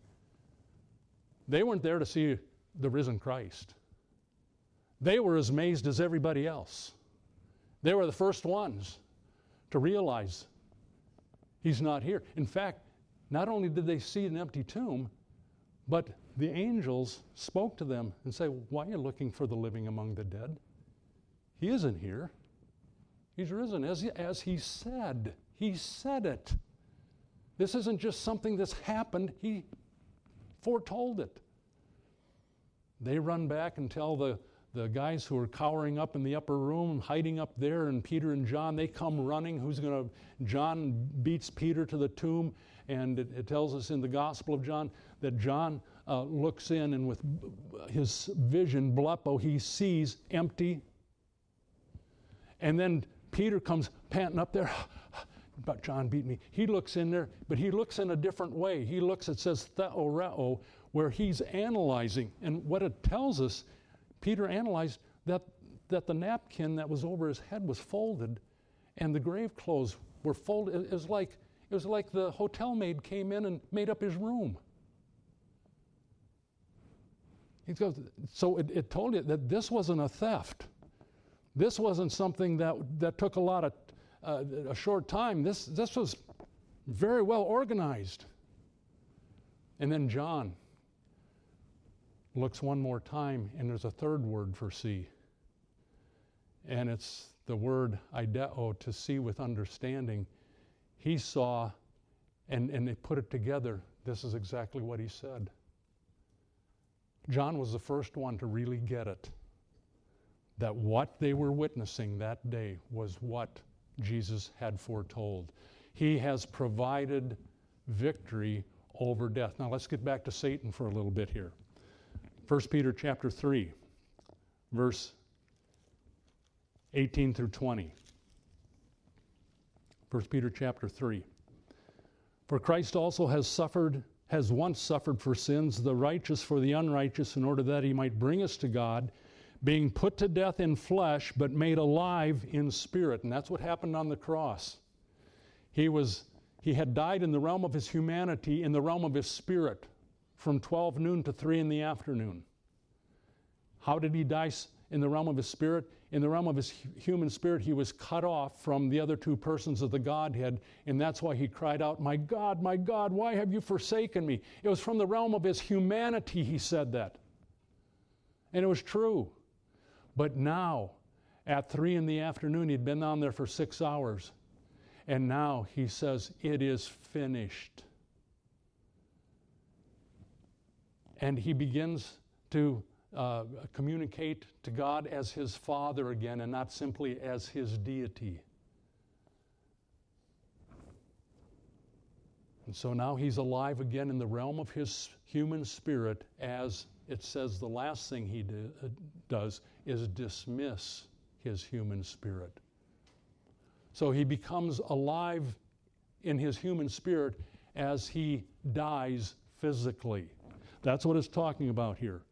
They weren't there to see the risen Christ. They were as amazed as everybody else. They were the first ones to realize he's not here. In fact, not only did they see an empty tomb, but the angels spoke to them and said, "Why are you looking for the living among the dead? He isn't here. He's risen." As he said. He said it. This isn't just something that's happened. He foretold it. They run back and tell the guys who are cowering up in the upper room, hiding up there, and Peter and John, they come running. John beats Peter to the tomb, and it tells us in the Gospel of John that John looks in, and with his vision, blepo, he sees empty. And then Peter comes panting up there, "But John beat me." He looks in there, but he looks in a different way. He looks, it says theoreo, where he's analyzing. And what it tells us, Peter analyzed that the napkin that was over his head was folded, and the grave clothes were folded. It was like the hotel maid came in and made up his room. He goes, so it told you that this wasn't a theft. This wasn't something that took a short time. This was very well organized. And then John looks one more time, and there's a third word for see. And it's the word ideo, to see with understanding. He saw, and they put it together. This is exactly what he said. John was the first one to really get it, that what they were witnessing that day was what Jesus had foretold. He has provided victory over death. Now let's get back to Satan for a little bit here. 1 Peter chapter 3, verse 18 through 20. 1 Peter chapter 3. "For Christ also has once suffered for sins, the righteous for the unrighteous, in order that he might bring us to God, being put to death in flesh, but made alive in spirit." And that's what happened on the cross. He had died in the realm of his humanity, in the realm of his spirit, from 12 noon to 3 in the afternoon. How did he die in the realm of his spirit? In the realm of his human spirit, he was cut off from the other two persons of the Godhead, and that's why he cried out, my God, why have you forsaken me?" It was from the realm of his humanity he said that. And it was true. But now, at 3 in the afternoon, he'd been down there for 6 hours, and now he says, "It is finished." And he begins to communicate to God as his Father again, and not simply as his deity. And so now he's alive again in the realm of his human spirit, as it says the last thing he does is dismiss his human spirit. So he becomes alive in his human spirit as he dies physically. That's what it's talking about here.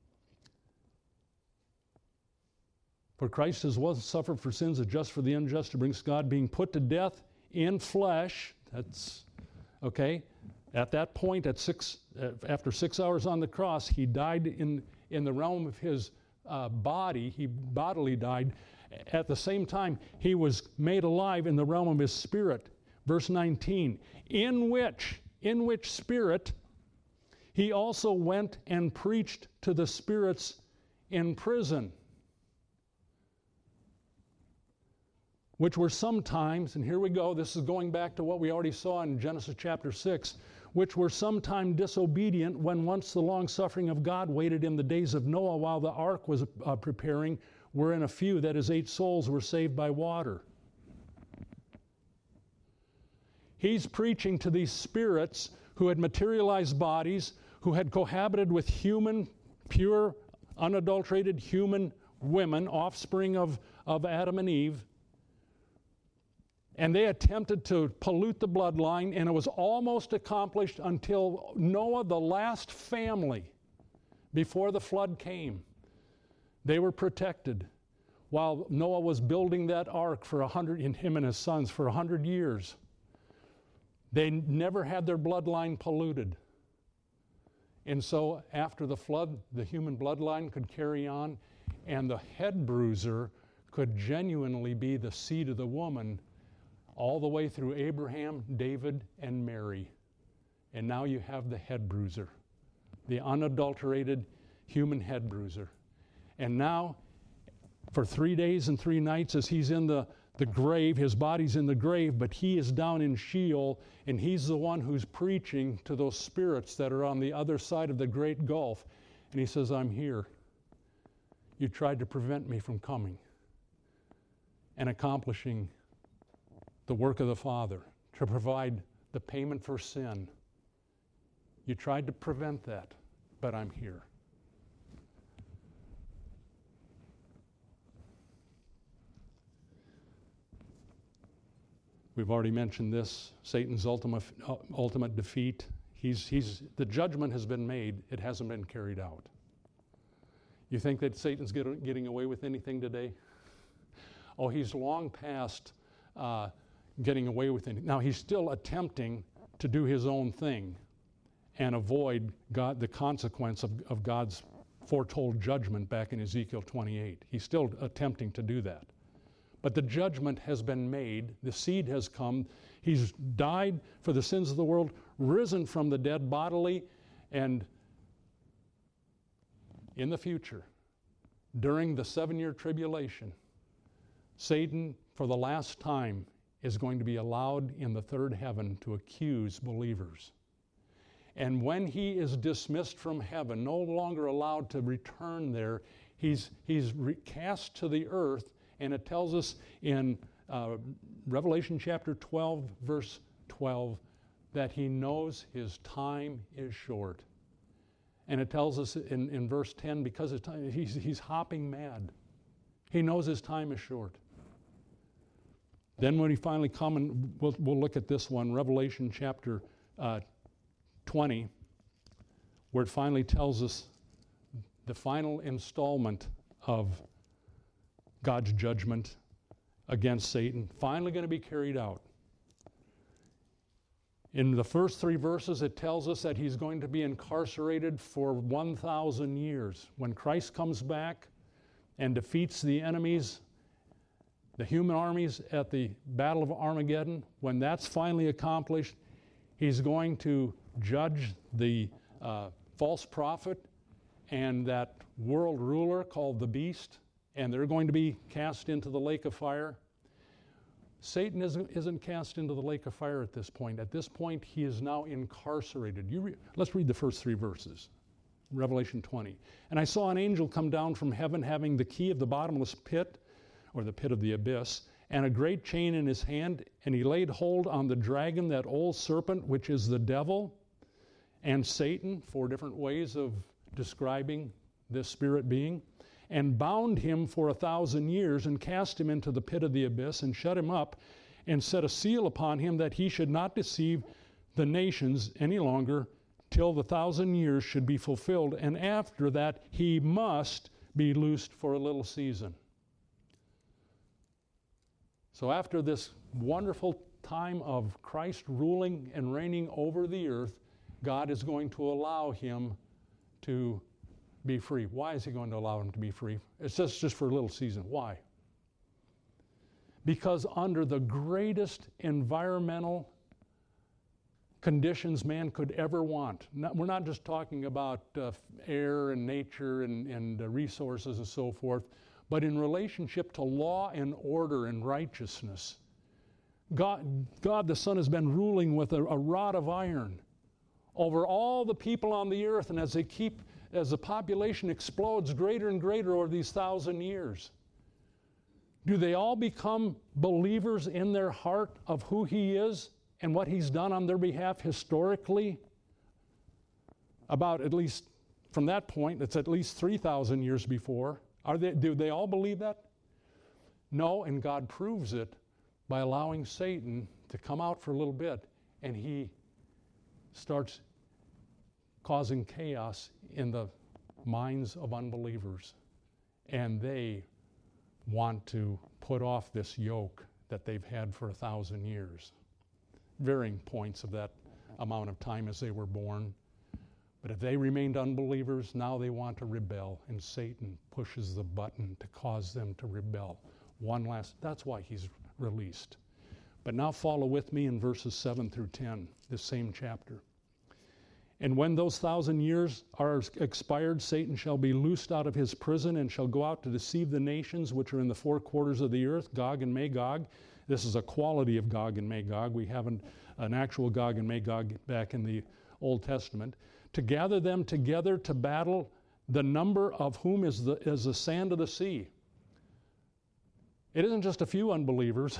"For Christ has once suffered for sins, the just for the unjust, to bring us God, being put to death in flesh." That's okay. At that point, after 6 hours on the cross, he died in the realm of his body. He bodily died. At the same time, he was made alive in the realm of his spirit. Verse 19, in which spirit he also went and preached to the spirits in prison. which were sometimes, and here we go, this is going back to what we already saw in Genesis chapter 6, which were sometime disobedient when once the long suffering of God waited in the days of Noah while the ark was preparing, wherein a few, that is 8 souls, were saved by water. He's preaching to these spirits who had materialized bodies, who had cohabited with human, pure, unadulterated human women, offspring of Adam and Eve. And they attempted to pollute the bloodline, and it was almost accomplished until Noah, the last family, before the flood came. They were protected while Noah was building that ark for 100, and him and his sons, for 100 years. They never had their bloodline polluted. And so after the flood, the human bloodline could carry on, and the head bruiser could genuinely be the seed of the woman all the way through Abraham, David, and Mary. And now you have the head bruiser, the unadulterated human head bruiser. And now, for 3 days and 3 nights, as he's in the grave, his body's in the grave, but he is down in Sheol, and he's the one who's preaching to those spirits that are on the other side of the great gulf. And he says, I'm here. You tried to prevent me from coming and accomplishing the work of the Father, to provide the payment for sin. You tried to prevent that, but I'm here. We've already mentioned this, Satan's ultimate defeat. The judgment has been made, it hasn't been carried out. You think that Satan's getting away with anything today? Oh, he's long past getting away with it. Now, he's still attempting to do his own thing and avoid the consequence of God's foretold judgment back in Ezekiel 28. He's still attempting to do that. But the judgment has been made. The seed has come. He's died for the sins of the world, risen from the dead bodily, and in the future, during the 7-year tribulation, Satan, for the last time, is going to be allowed in the third heaven to accuse believers. And when he is dismissed from heaven, no longer allowed to return there, he's cast to the earth, and it tells us in Revelation chapter 12, verse 12, that he knows his time is short. And it tells us in verse 10, because his time, he's hopping mad. He knows his time is short. Then when he finally comes, and we'll look at this one, Revelation chapter 20, where it finally tells us the final installment of God's judgment against Satan, finally going to be carried out. In the first 3 verses, it tells us that he's going to be incarcerated for 1,000 years. When Christ comes back and defeats the enemies, the human armies at the Battle of Armageddon, when that's finally accomplished, he's going to judge the false prophet and that world ruler called the beast, and they're going to be cast into the lake of fire. Satan isn't cast into the lake of fire at this point. At this point, he is now incarcerated. Let's read the first 3 verses. Revelation 20. And I saw an angel come down from heaven having the key of the bottomless pit, or the pit of the abyss, and a great chain in his hand, and he laid hold on the dragon, that old serpent, which is the devil and Satan, 4 different ways of describing this spirit being, and bound him for 1,000 years, and cast him into the pit of the abyss, and shut him up, and set a seal upon him, that he should not deceive the nations any longer, till the 1,000 years should be fulfilled, and after that he must be loosed for a little season. So after this wonderful time of Christ ruling and reigning over the earth, God is going to allow him to be free. Why is he going to allow him to be free? It's just for a little season. Why? Because under the greatest environmental conditions man could ever want, we're not just talking about air and nature and resources and so forth, but in relationship to law and order and righteousness. God the Son has been ruling with a rod of iron over all the people on the earth, and as the population explodes greater and greater over these 1,000 years, do they all become believers in their heart of who He is and what He's done on their behalf historically? About, at least from that point, it's at least 3,000 years before. Do they all believe that? No, and God proves it by allowing Satan to come out for a little bit, and he starts causing chaos in the minds of unbelievers. And they want to put off this yoke that they've had for 1,000 years. Varying points of that amount of time as they were born. But if they remained unbelievers, now they want to rebel, and Satan pushes the button to cause them to rebel. That's why he's released. But now follow with me in verses 7 through 10, this same chapter. And when those 1,000 years are expired, Satan shall be loosed out of his prison and shall go out to deceive the nations which are in the four quarters of the earth, Gog and Magog. This is a quality of Gog and Magog. We have an actual Gog and Magog back in the Old Testament. To gather them together to battle, the number of whom is the sand of the sea. It isn't just a few unbelievers.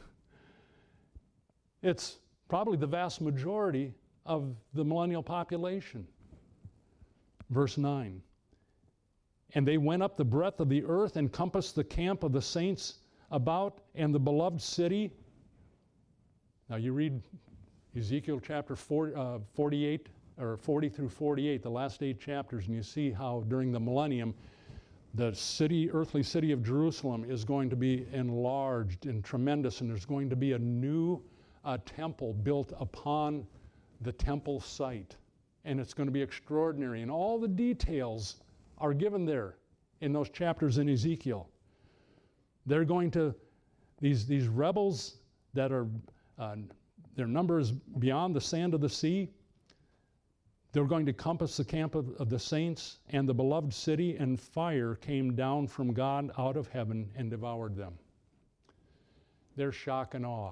It's probably the vast majority of the millennial population. Verse 9. And they went up the breadth of the earth and compassed the camp of the saints about and the beloved city. Now you read Ezekiel chapter 48, or 40 through 48, the last 8 chapters, and you see how during the millennium, the earthly city of Jerusalem is going to be enlarged and tremendous, and there's going to be a new temple built upon the temple site. And it's going to be extraordinary. And all the details are given there in those chapters in Ezekiel. They're going to, these rebels that are, their number is beyond the sand of the sea, they're going to compass the camp of the saints and the beloved city, and fire came down from God out of heaven and devoured them. There's shock and awe.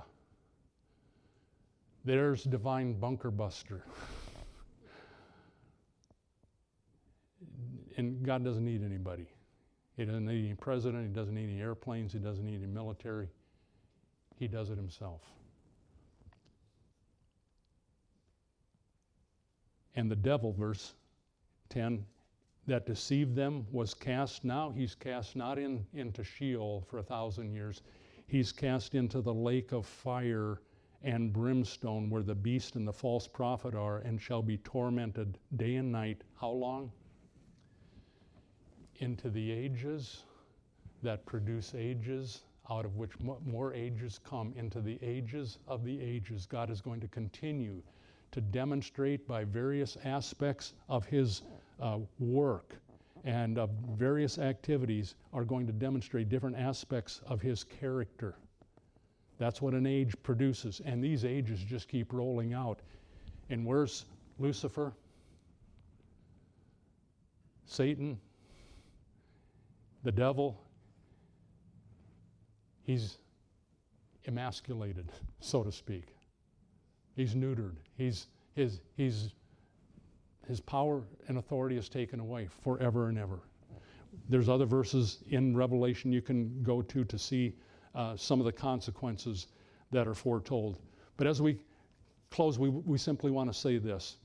There's divine bunker buster. And God doesn't need anybody. He doesn't need any president. He doesn't need any airplanes. He doesn't need any military. He does it himself. And the devil, verse 10, that deceived them was cast now. He's cast not into Sheol for 1,000 years. He's cast into the lake of fire and brimstone, where the beast and the false prophet are, and shall be tormented day and night. How long? Into the ages that produce ages, out of which more ages come. Into the ages of the ages. God is going to continue to demonstrate by various aspects of His work and various activities are going to demonstrate different aspects of His character. That's what an age produces, and these ages just keep rolling out. And where's Lucifer? Satan? The devil? He's emasculated, so to speak. He's neutered. His power and authority is taken away forever and ever. There's other verses in Revelation you can go to see some of the consequences that are foretold. But as we close, we simply want to say this.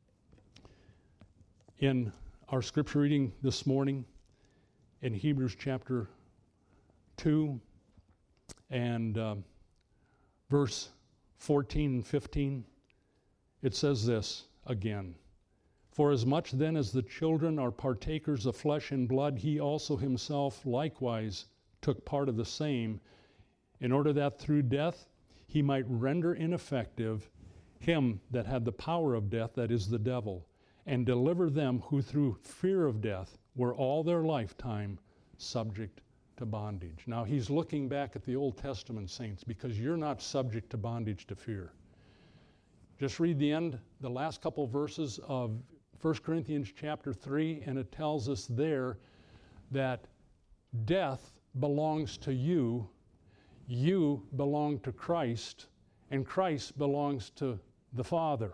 In our scripture reading this morning, in Hebrews chapter 2 and verse 14 and 15, it says this again. For as much then as the children are partakers of flesh and blood, he also himself likewise took part of the same, in order that through death he might render ineffective him that had the power of death, that is the devil, and deliver them who through fear of death were all their lifetime subject to bondage. Now he's looking back at the Old Testament saints, because you're not subject to bondage to fear. Just read the last couple verses of 1 Corinthians chapter 3, and it tells us there that death belongs to you, you belong to Christ, and Christ belongs to the Father.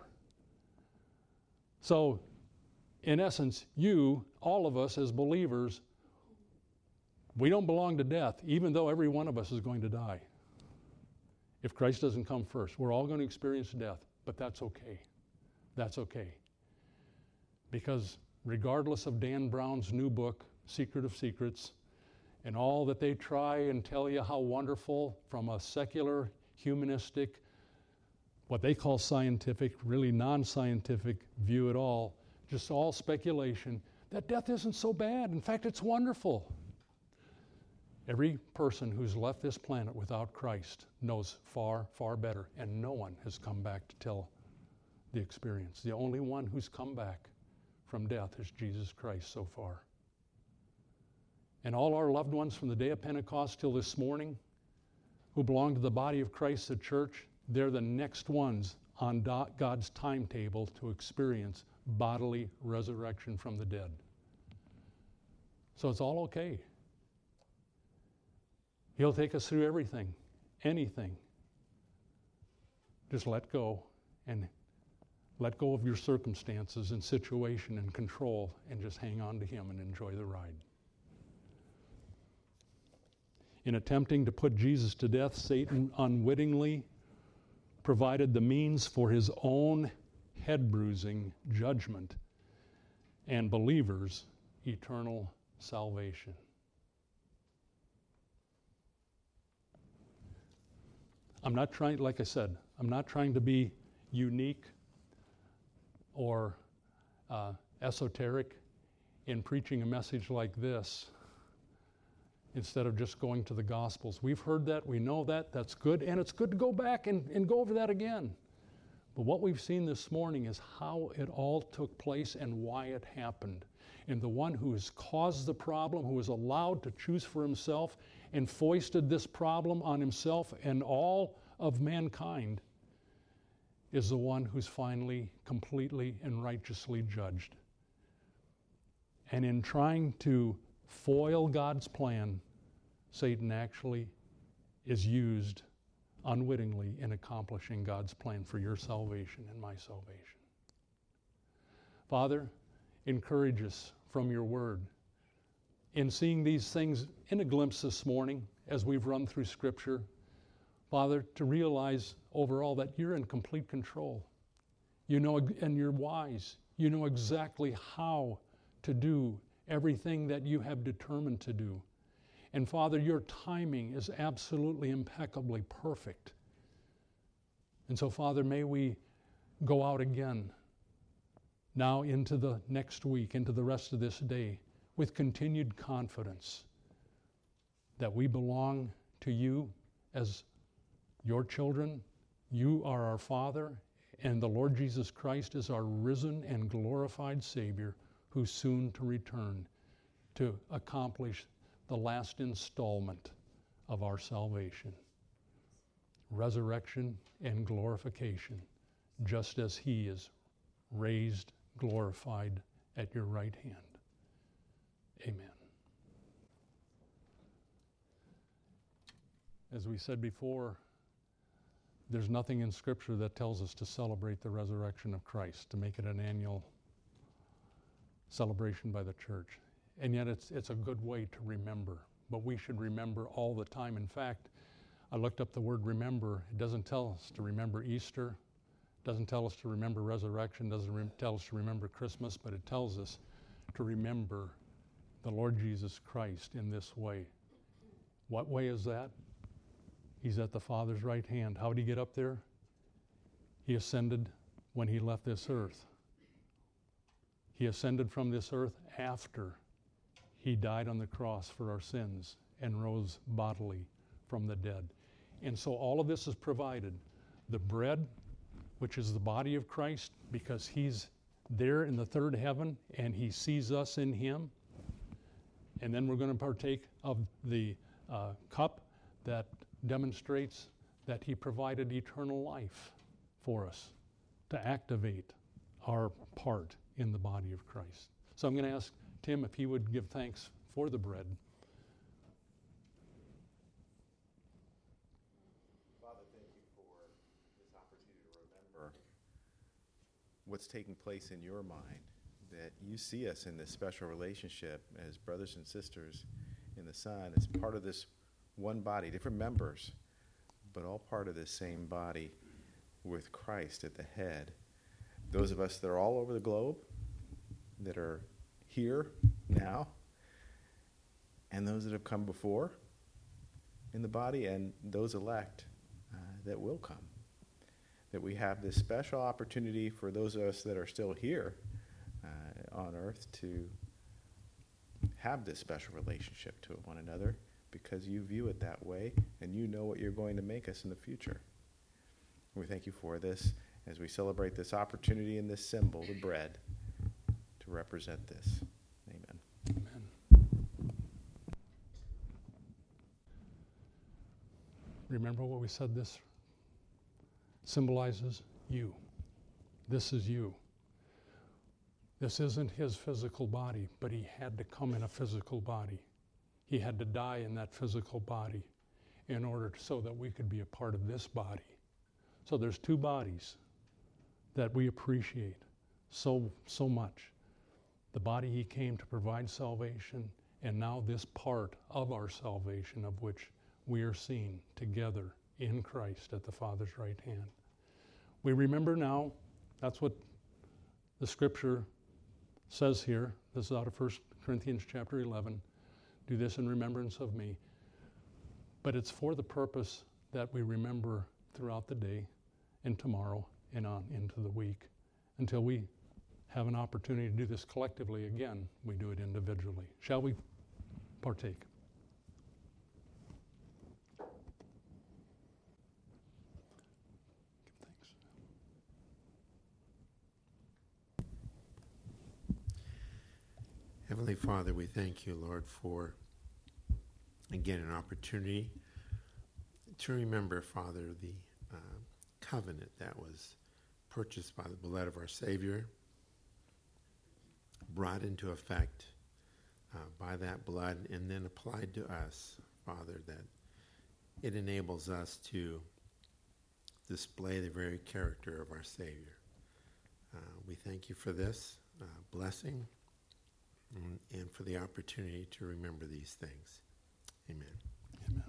So, in essence, you, all of us as believers, we don't belong to death, even though every one of us is going to die. If Christ doesn't come first, we're all going to experience death, but that's okay. That's okay. Because regardless of Dan Brown's new book, Secret of Secrets, and all that they try and tell you how wonderful from a secular, humanistic, what they call scientific, really non-scientific view at all, just all speculation, that death isn't so bad. In fact, it's wonderful. Every person who's left this planet without Christ knows far, far better, and no one has come back to tell the experience. The only one who's come back from death is Jesus Christ so far. And all our loved ones from the day of Pentecost till this morning who belong to the body of Christ, the church, they're the next ones on God's timetable to experience bodily resurrection from the dead. So it's all okay. He'll take us through everything, anything. Just let go and let go of your circumstances and situation and control and just hang on to Him and enjoy the ride. In attempting to put Jesus to death, Satan unwittingly provided the means for his own head-bruising judgment and believers' eternal salvation. I'm not trying, like I said, I'm not trying to be unique or esoteric in preaching a message like this instead of just going to the Gospels. We've heard that, we know that, that's good, and it's good to go back and go over that again. But what we've seen this morning is how it all took place and why it happened. And the one who has caused the problem, who was allowed to choose for himself and foisted this problem on himself and all of mankind, is the one who's finally, completely, and righteously judged. And in trying to foil God's plan, Satan actually is used unwittingly in accomplishing God's plan for your salvation and my salvation. Father, encourage us from your word in seeing these things in a glimpse this morning as we've run through Scripture. Father, to realize overall that you're in complete control. You know, and you're wise. You know exactly how to do everything that you have determined to do. And Father, your timing is absolutely impeccably perfect. And so, Father, may we go out again now into the next week, into the rest of this day, with continued confidence that we belong to you as your children. You are our Father, and the Lord Jesus Christ is our risen and glorified Savior, who's soon to return to accomplish the last installment of our salvation, resurrection and glorification, just as He is raised, glorified at your right hand. Amen. As we said before, there's nothing in Scripture that tells us to celebrate the resurrection of Christ, to make it an annual celebration by the church. And yet it's a good way to remember. But we should remember all the time. In fact, I looked up the word remember. It doesn't tell us to remember Easter. It doesn't tell us to remember resurrection. It doesn't tell us to remember Christmas. But it tells us to remember the Lord Jesus Christ in this way. What way is that? He's at the Father's right hand. How did He get up there? He ascended when He left this earth. He ascended from this earth after He died on the cross for our sins and rose bodily from the dead. And so all of this is provided. The bread, which is the body of Christ, because He's there in the third heaven and He sees us in Him. And then we're going to partake of the cup that demonstrates that He provided eternal life for us to activate our part in the body of Christ. So I'm going to ask Tim if he would give thanks for the bread what's taking place in your mind, that you see us in this special relationship as brothers and sisters in the Son, as part of this one body, different members, but all part of this same body with Christ at the head. Those of us that are all over the globe, that are here now, and those that have come before in the body, and those elect that will come. That we have this special opportunity for those of us that are still here on earth to have this special relationship to one another, because you view it that way and you know what you're going to make us in the future. We thank you for this as we celebrate this opportunity and this symbol, the bread, to represent this. Amen. Amen. Remember what we said this symbolizes? You. This is you. This isn't his physical body, but he had to come in a physical body. He had to die in that physical body in order so that we could be a part of this body. So there's two bodies that we appreciate so much. The body he came to provide salvation, and now this part of our salvation, of which we are seen together in Christ at the Father's right hand. We remember now, that's what the scripture says here. This is out of 1 Corinthians chapter 11. Do this in remembrance of me. But it's for the purpose that we remember throughout the day and tomorrow and on into the week until we have an opportunity to do this collectively again. We do it individually. Shall we partake? Give thanks. Heavenly Father, we thank you, Lord, for, again, an opportunity to remember, Father, the covenant that was purchased by the blood of our Savior, brought into effect by that blood, and then applied to us, Father, that it enables us to display the very character of our Savior. We thank you for this blessing and for the opportunity to remember these things. Amen. Amen.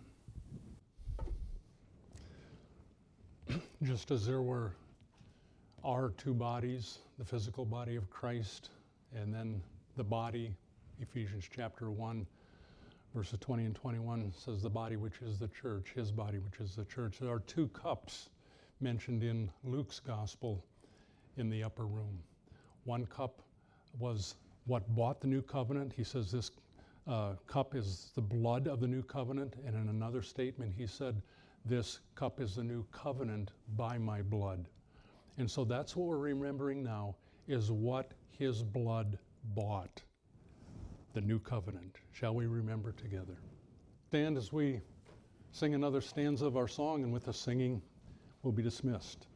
Just as there are two bodies, the physical body of Christ, and then the body, Ephesians chapter 1, verses 20 and 21 says the body which is the church, his body which is the church. There are two cups mentioned in Luke's gospel in the upper room. One cup was what bought the new covenant. He says this cup is the blood of the new covenant. And in another statement, he said, this cup is the new covenant by my blood. And so that's what we're remembering now, is what his blood bought, the new covenant. Shall we remember together? Stand as we sing another stanza of our song, and with the singing, we'll be dismissed.